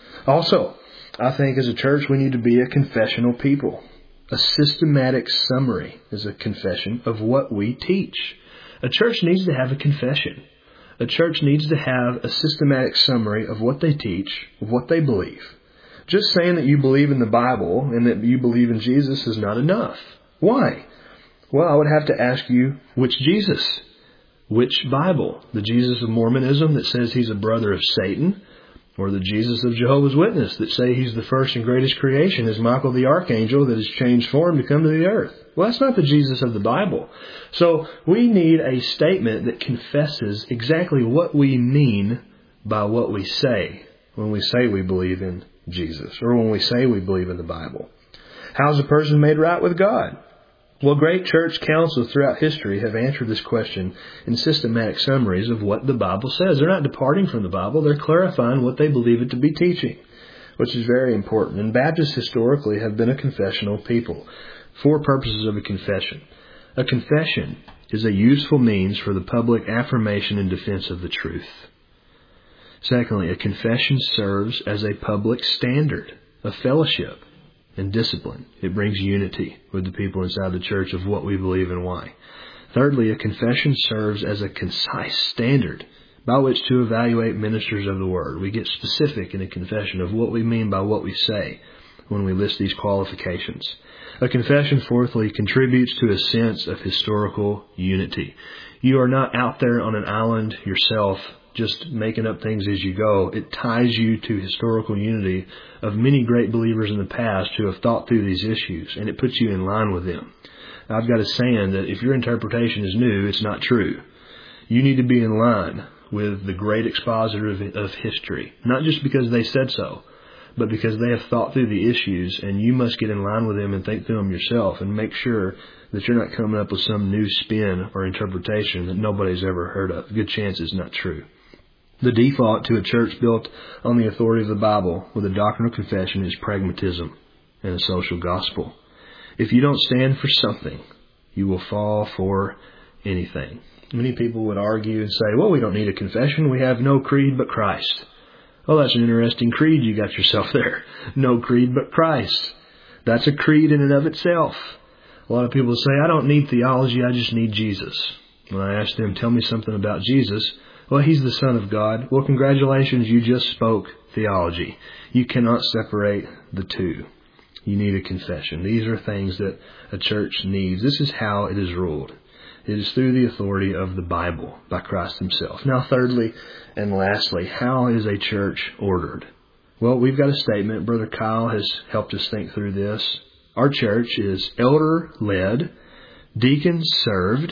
Also, I think as a church we need to be a confessional people. A systematic summary is a confession of what we teach. A church needs to have a confession. A church needs to have a systematic summary of what they teach, of what they believe. Just saying that you believe in the Bible and that you believe in Jesus is not enough. Why? Well, I would have to ask you, which Jesus? Which Bible? The Jesus of Mormonism that says he's a brother of Satan? Or the Jesus of Jehovah's Witness that say he's the first and greatest creation as Michael the Archangel that has changed form to come to the earth? Well, that's not the Jesus of the Bible. So we need a statement that confesses exactly what we mean by what we say when we say we believe in Jesus or when we say we believe in the Bible. How's a person made right with God? Well, great church councils throughout history have answered this question in systematic summaries of what the Bible says. They're not departing from the Bible. They're clarifying what they believe it to be teaching, which is very important. And Baptists historically have been a confessional people. Four purposes of a confession. A confession is a useful means for the public affirmation and defense of the truth. Secondly, a confession serves as a public standard of fellowship and discipline. It brings unity with the people inside the church of what we believe and why. Thirdly, a confession serves as a concise standard by which to evaluate ministers of the Word. We get specific in a confession of what we mean by what we say when we list these qualifications. A confession, fourthly, contributes to a sense of historical unity. You are not out there on an island yourself just making up things as you go. It ties you to historical unity of many great believers in the past who have thought through these issues, and it puts you in line with them. I've got a saying that if your interpretation is new, it's not true. You need to be in line with the great expositor of, of history, not just because they said so, but because they have thought through the issues, and you must get in line with them and think through them yourself and make sure that you're not coming up with some new spin or interpretation that nobody's ever heard of. Good chance it's not true. The default to a church built on the authority of the Bible with a doctrinal confession is pragmatism and a social gospel. If you don't stand for something, you will fall for anything. Many people would argue and say, well, we don't need a confession. We have no creed but Christ. Oh, that's an interesting creed you got yourself there. No creed but Christ. That's a creed in and of itself. A lot of people say, I don't need theology, I just need Jesus. When I ask them, tell me something about Jesus, well, he's the Son of God. Well, congratulations, you just spoke theology. You cannot separate the two. You need a confession. These are things that a church needs. This is how it is ruled. It is through the authority of the Bible by Christ himself. Now, thirdly and lastly, how is a church ordered? Well, we've got a statement. Brother Kyle has helped us think through this. Our church is elder-led, deacon-served,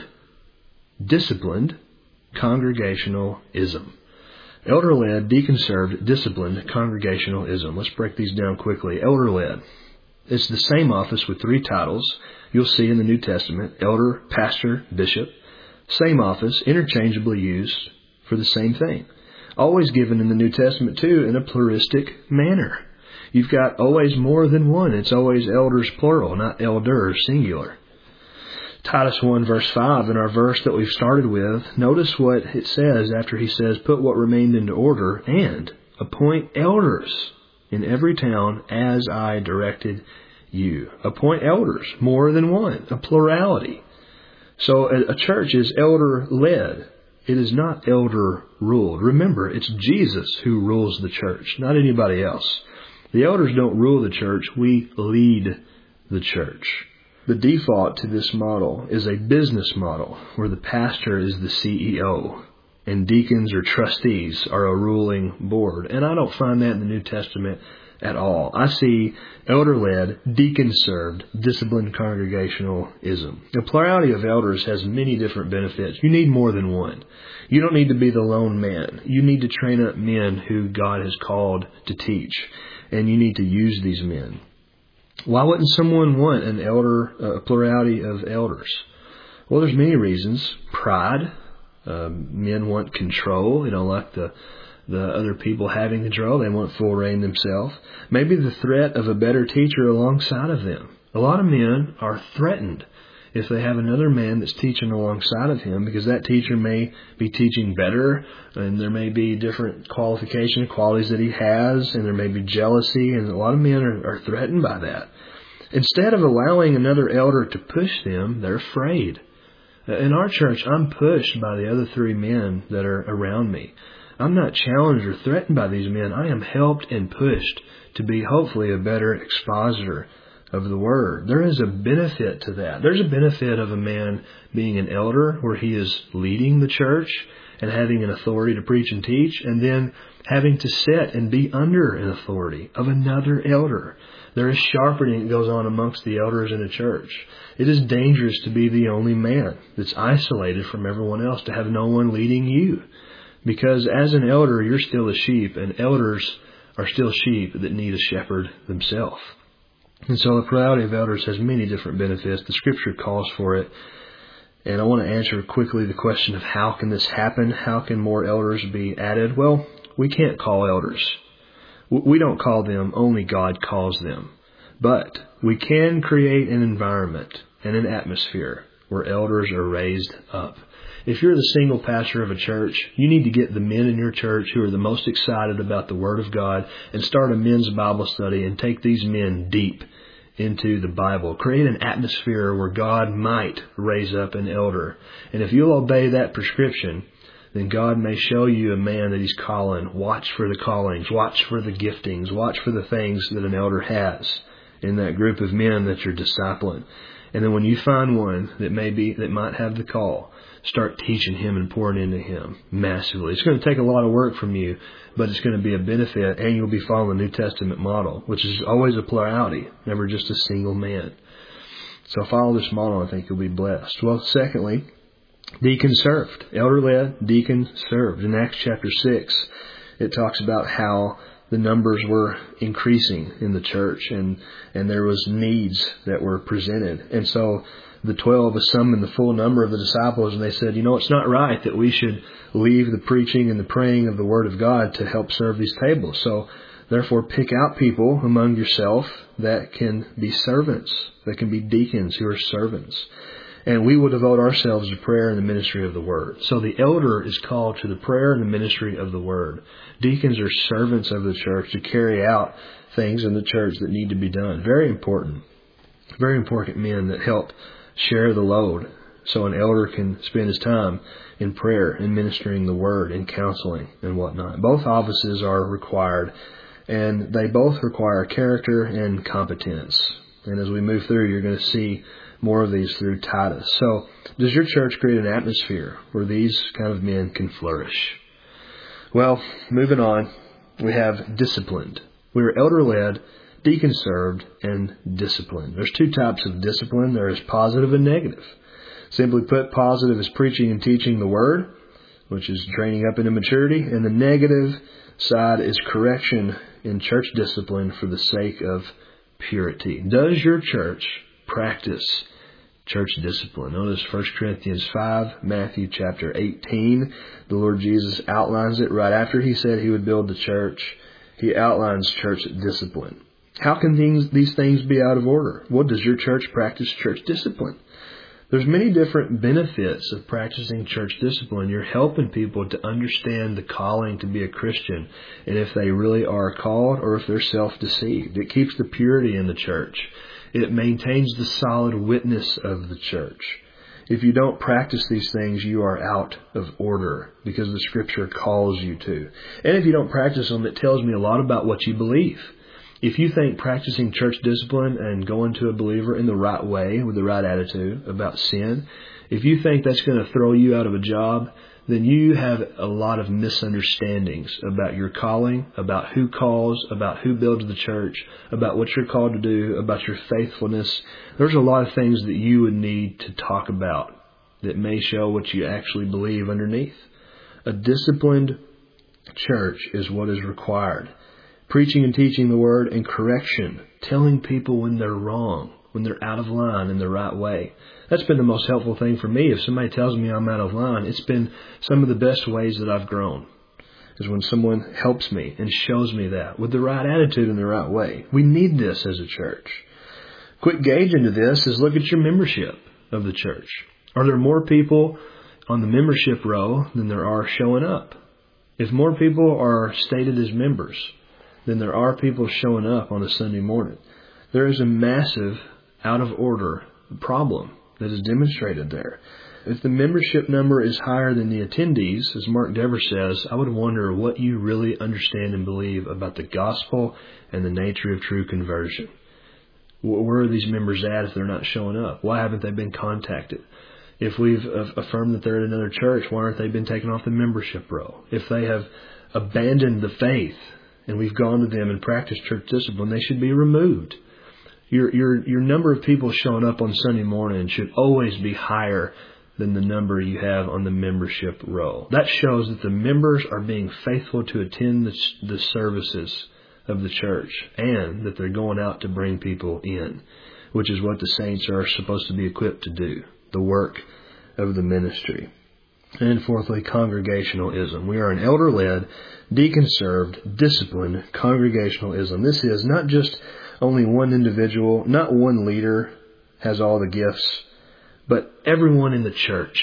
disciplined, congregationalism. Elder-led, deacon-served, disciplined, congregationalism. Let's break these down quickly. Elder-led. It's the same office with three titles. You'll see in the New Testament, elder, pastor, bishop. Same office, interchangeably used for the same thing. Always given in the New Testament, too, in a pluralistic manner. You've got always more than one. It's always elders, plural, not elders, singular. Titus one verse five, in our verse that we've started with, notice what it says after he says, put what remained into order and appoint elders in every town as I directed you. Appoint elders, more than one, a plurality. So a, a church is elder-led. It is not elder-ruled. Remember, it's Jesus who rules the church, not anybody else. The elders don't rule the church. We lead the church. The default to this model is a business model where the pastor is the C E O and deacons or trustees are a ruling board. And I don't find that in the New Testament at all. I see elder-led, deacon-served, disciplined congregationalism. The plurality of elders has many different benefits. You need more than one. You don't need to be the lone man. You need to train up men who God has called to teach. And you need to use these men. Why wouldn't someone want an elder, a plurality of elders? Well, there's many reasons. Pride. Uh, men want control. They don't like the the other people having control. They want full reign themselves. Maybe the threat of a better teacher alongside of them. A lot of men are threatened if they have another man that's teaching alongside of him, because that teacher may be teaching better, and there may be different qualification qualities that he has, and there may be jealousy, and a lot of men are, are threatened by that. Instead of allowing another elder to push them, they're afraid. In our church, I'm pushed by the other three men that are around me. I'm not challenged or threatened by these men. I am helped and pushed to be hopefully a better expositor of the Word. There is a benefit to that. There's a benefit of a man being an elder where he is leading the church and having an authority to preach and teach, and then having to sit and be under an authority of another elder. There is sharpening that goes on amongst the elders in a church. It is dangerous to be the only man that's isolated from everyone else, to have no one leading you. Because as an elder, you're still a sheep, and elders are still sheep that need a shepherd themselves. And so the plurality of elders has many different benefits. The Scripture calls for it. And I want to answer quickly the question of how can this happen? How can more elders be added? Well, we can't call elders. We don't call them, only God calls them. But we can create an environment and an atmosphere where elders are raised up. If you're the single pastor of a church, you need to get the men in your church who are the most excited about the Word of God and start a men's Bible study and take these men deep into the Bible. Create an atmosphere where God might raise up an elder. And if you'll obey that prescription, then God may show you a man that He's calling. Watch for the callings. Watch for the giftings. Watch for the things that an elder has in that group of men that you're discipling. And then when you find one that may be, that might have the call, start teaching him and pouring into him massively. It's going to take a lot of work from you, but it's going to be a benefit, and you'll be following the New Testament model, which is always a plurality, never just a single man. So follow this model, I think you'll be blessed. Well, secondly, deacon served. Elder-led, deacon served. In Acts chapter six, it talks about how the numbers were increasing in the church, and, and there was needs that were presented. And so the twelve summoned the full number of the disciples, and they said, you know, it's not right that we should leave the preaching and the praying of the Word of God to help serve these tables. So therefore pick out people among yourself that can be servants, that can be deacons who are servants. And we will devote ourselves to prayer and the ministry of the Word. So the elder is called to the prayer and the ministry of the Word. Deacons are servants of the church to carry out things in the church that need to be done. Very important. Very important men that help share the load so an elder can spend his time in prayer and ministering the Word and counseling and whatnot. Both offices are required, and they both require character and competence. And as we move through, you're going to see more of these through Titus. So, does your church create an atmosphere where these kind of men can flourish? Well, moving on, we have disciplined. We are elder-led, deacon-served, and disciplined. There's two types of discipline. There is positive and negative. Simply put, positive is preaching and teaching the Word, which is training up into maturity, and the negative side is correction in church discipline for the sake of purity. Does your church practice church discipline? Notice First Corinthians five, Matthew chapter eighteen. The Lord Jesus outlines it right after He said He would build the church. He outlines church discipline. How can things, these things be out of order? Well, does your church practice church discipline? There's many different benefits of practicing church discipline. You're helping people to understand the calling to be a Christian, and if they really are called or if they're self-deceived. It keeps the purity in the church. It maintains the solid witness of the church. If you don't practice these things, you are out of order because the Scripture calls you to. And if you don't practice them, it tells me a lot about what you believe. If you think practicing church discipline and going to a believer in the right way, with the right attitude about sin, if you think that's going to throw you out of a job, then you have a lot of misunderstandings about your calling, about who calls, about who builds the church, about what you're called to do, about your faithfulness. There's a lot of things that you would need to talk about that may show what you actually believe underneath. A disciplined church is what is required. Preaching and teaching the Word, and correction, telling people when they're wrong, when they're out of line in the right way. That's been the most helpful thing for me. If somebody tells me I'm out of line, it's been some of the best ways that I've grown, is when someone helps me and shows me that with the right attitude and the right way. We need this as a church. quick gauge into this is look at your membership of the church. Are there more people on the membership row than there are showing up? If more people are stated as members than there are people showing up on a Sunday morning, there is a massive out of order problem that is demonstrated there. If the membership number is higher than the attendees, as Mark Dever says, I would wonder what you really understand and believe about the gospel and the nature of true conversion. Where are these members at if they're not showing up? Why haven't they been contacted? If we've affirmed that they're at another church, why aren't they been taken off the membership roll? If they have abandoned the faith and we've gone to them and practiced church discipline, they should be removed. Your your your number of people showing up on Sunday morning should always be higher than the number you have on the membership roll. That shows that the members are being faithful to attend the, the services of the church and that they're going out to bring people in, which is what the saints are supposed to be equipped to do, the work of the ministry. And fourthly, congregationalism. We are an elder-led, deacon-served, disciplined congregationalism. This is not just only one individual, not one leader has all the gifts, but everyone in the church.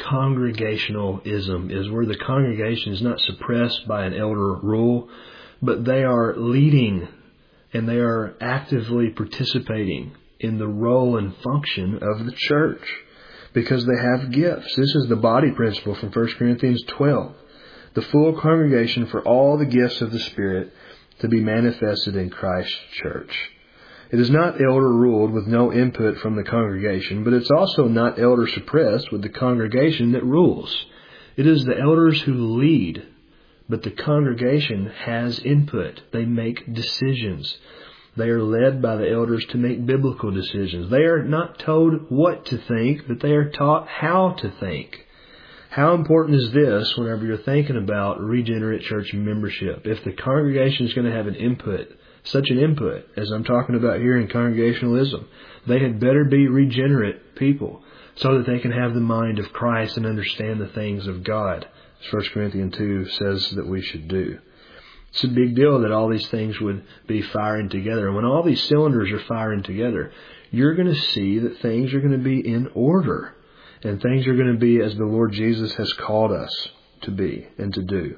Congregationalism is where the congregation is not suppressed by an elder rule, but they are leading and they are actively participating in the role and function of the church because they have gifts. This is the body principle from First Corinthians twelve. The full congregation for all the gifts of the Spirit to be manifested in Christ's church. It is not elder-ruled with no input from the congregation, but it's also not elder-suppressed with the congregation that rules. It is the elders who lead, but the congregation has input. They make decisions. They are led by the elders to make biblical decisions. They are not told what to think, but they are taught how to think. How important is this whenever you're thinking about regenerate church membership? If the congregation is going to have an input, such an input as I'm talking about here in congregationalism, they had better be regenerate people so that they can have the mind of Christ and understand the things of God, as First Corinthians two says that we should do. It's a big deal that all these things would be firing together. And when all these cylinders are firing together, you're going to see that things are going to be in order. And things are going to be as the Lord Jesus has called us to be and to do.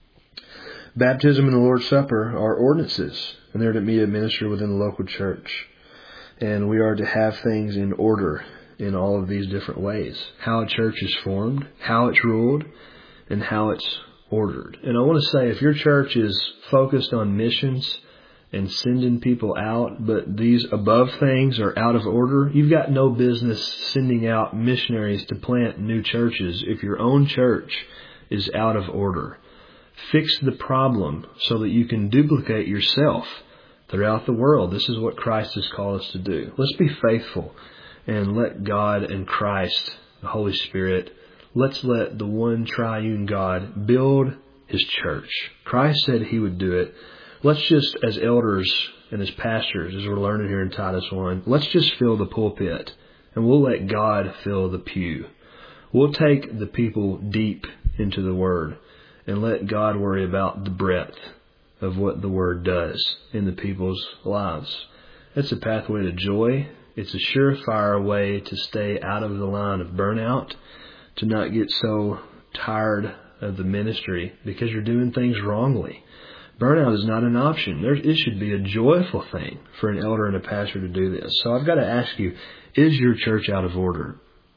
Baptism and the Lord's Supper are ordinances, and they're to be administered within the local church. And we are to have things in order in all of these different ways. How a church is formed, how it's ruled, and how it's ordered. And I want to say, if your church is focused on missions and sending people out, but these above things are out of order, you've got no business sending out missionaries to plant new churches if your own church is out of order. Fix the problem so that you can duplicate yourself throughout the world. This is what Christ has called us to do. Let's be faithful and let God and Christ, the Holy Spirit, let's let the one triune God build His church. Christ said He would do it. Let's just, as elders and as pastors, as we're learning here in Titus one, let's just fill the pulpit and we'll let God fill the pew. We'll take the people deep into the Word and let God worry about the breadth of what the Word does in the people's lives. It's a pathway to joy. It's a surefire way to stay out of the line of burnout, to not get so tired of the ministry because you're doing things wrongly. Burnout is not an option. There, it should be a joyful thing for an elder and a pastor to do this. So I've got to ask you, is your church out of order?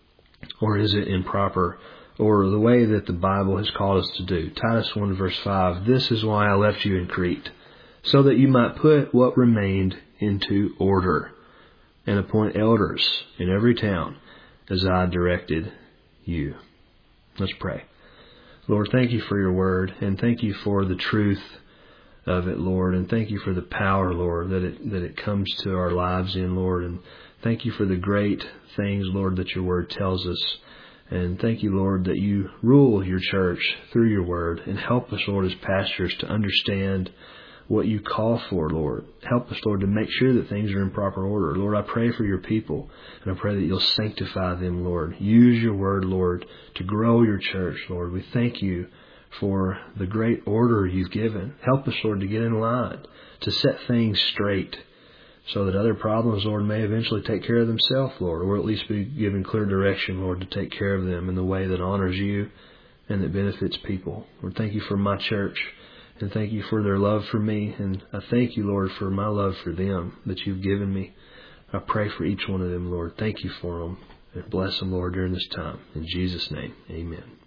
Or is it improper? Or the way that the Bible has called us to do? Titus one verse five, this is why I left you in Crete, so that you might put what remained into order, and appoint elders in every town as I directed you. Let's pray. Lord, thank you for your word, and thank you for the truth of it, Lord, and thank you for the power, Lord, that it that it comes to our lives in, Lord, and thank you for the great things, Lord, that your word tells us. And thank you, Lord, that you rule your church through your word, and help us, Lord, as pastors to understand what you call for, Lord. Help us, Lord, to make sure that things are in proper order. Lord, I pray for your people, and I pray that you'll sanctify them, Lord. Use your word, Lord, to grow your church, Lord. We thank you for the great order you've given. Help us, Lord, to get in line, to set things straight, so that other problems, Lord, may eventually take care of themselves, Lord, or at least be given clear direction, Lord, to take care of them in the way that honors you and that benefits people. Lord, thank you for my church, and thank you for their love for me, and I thank you, Lord, for my love for them that you've given me. I pray for each one of them, Lord. Thank you for them, and bless them, Lord, during this time. In Jesus' name, amen.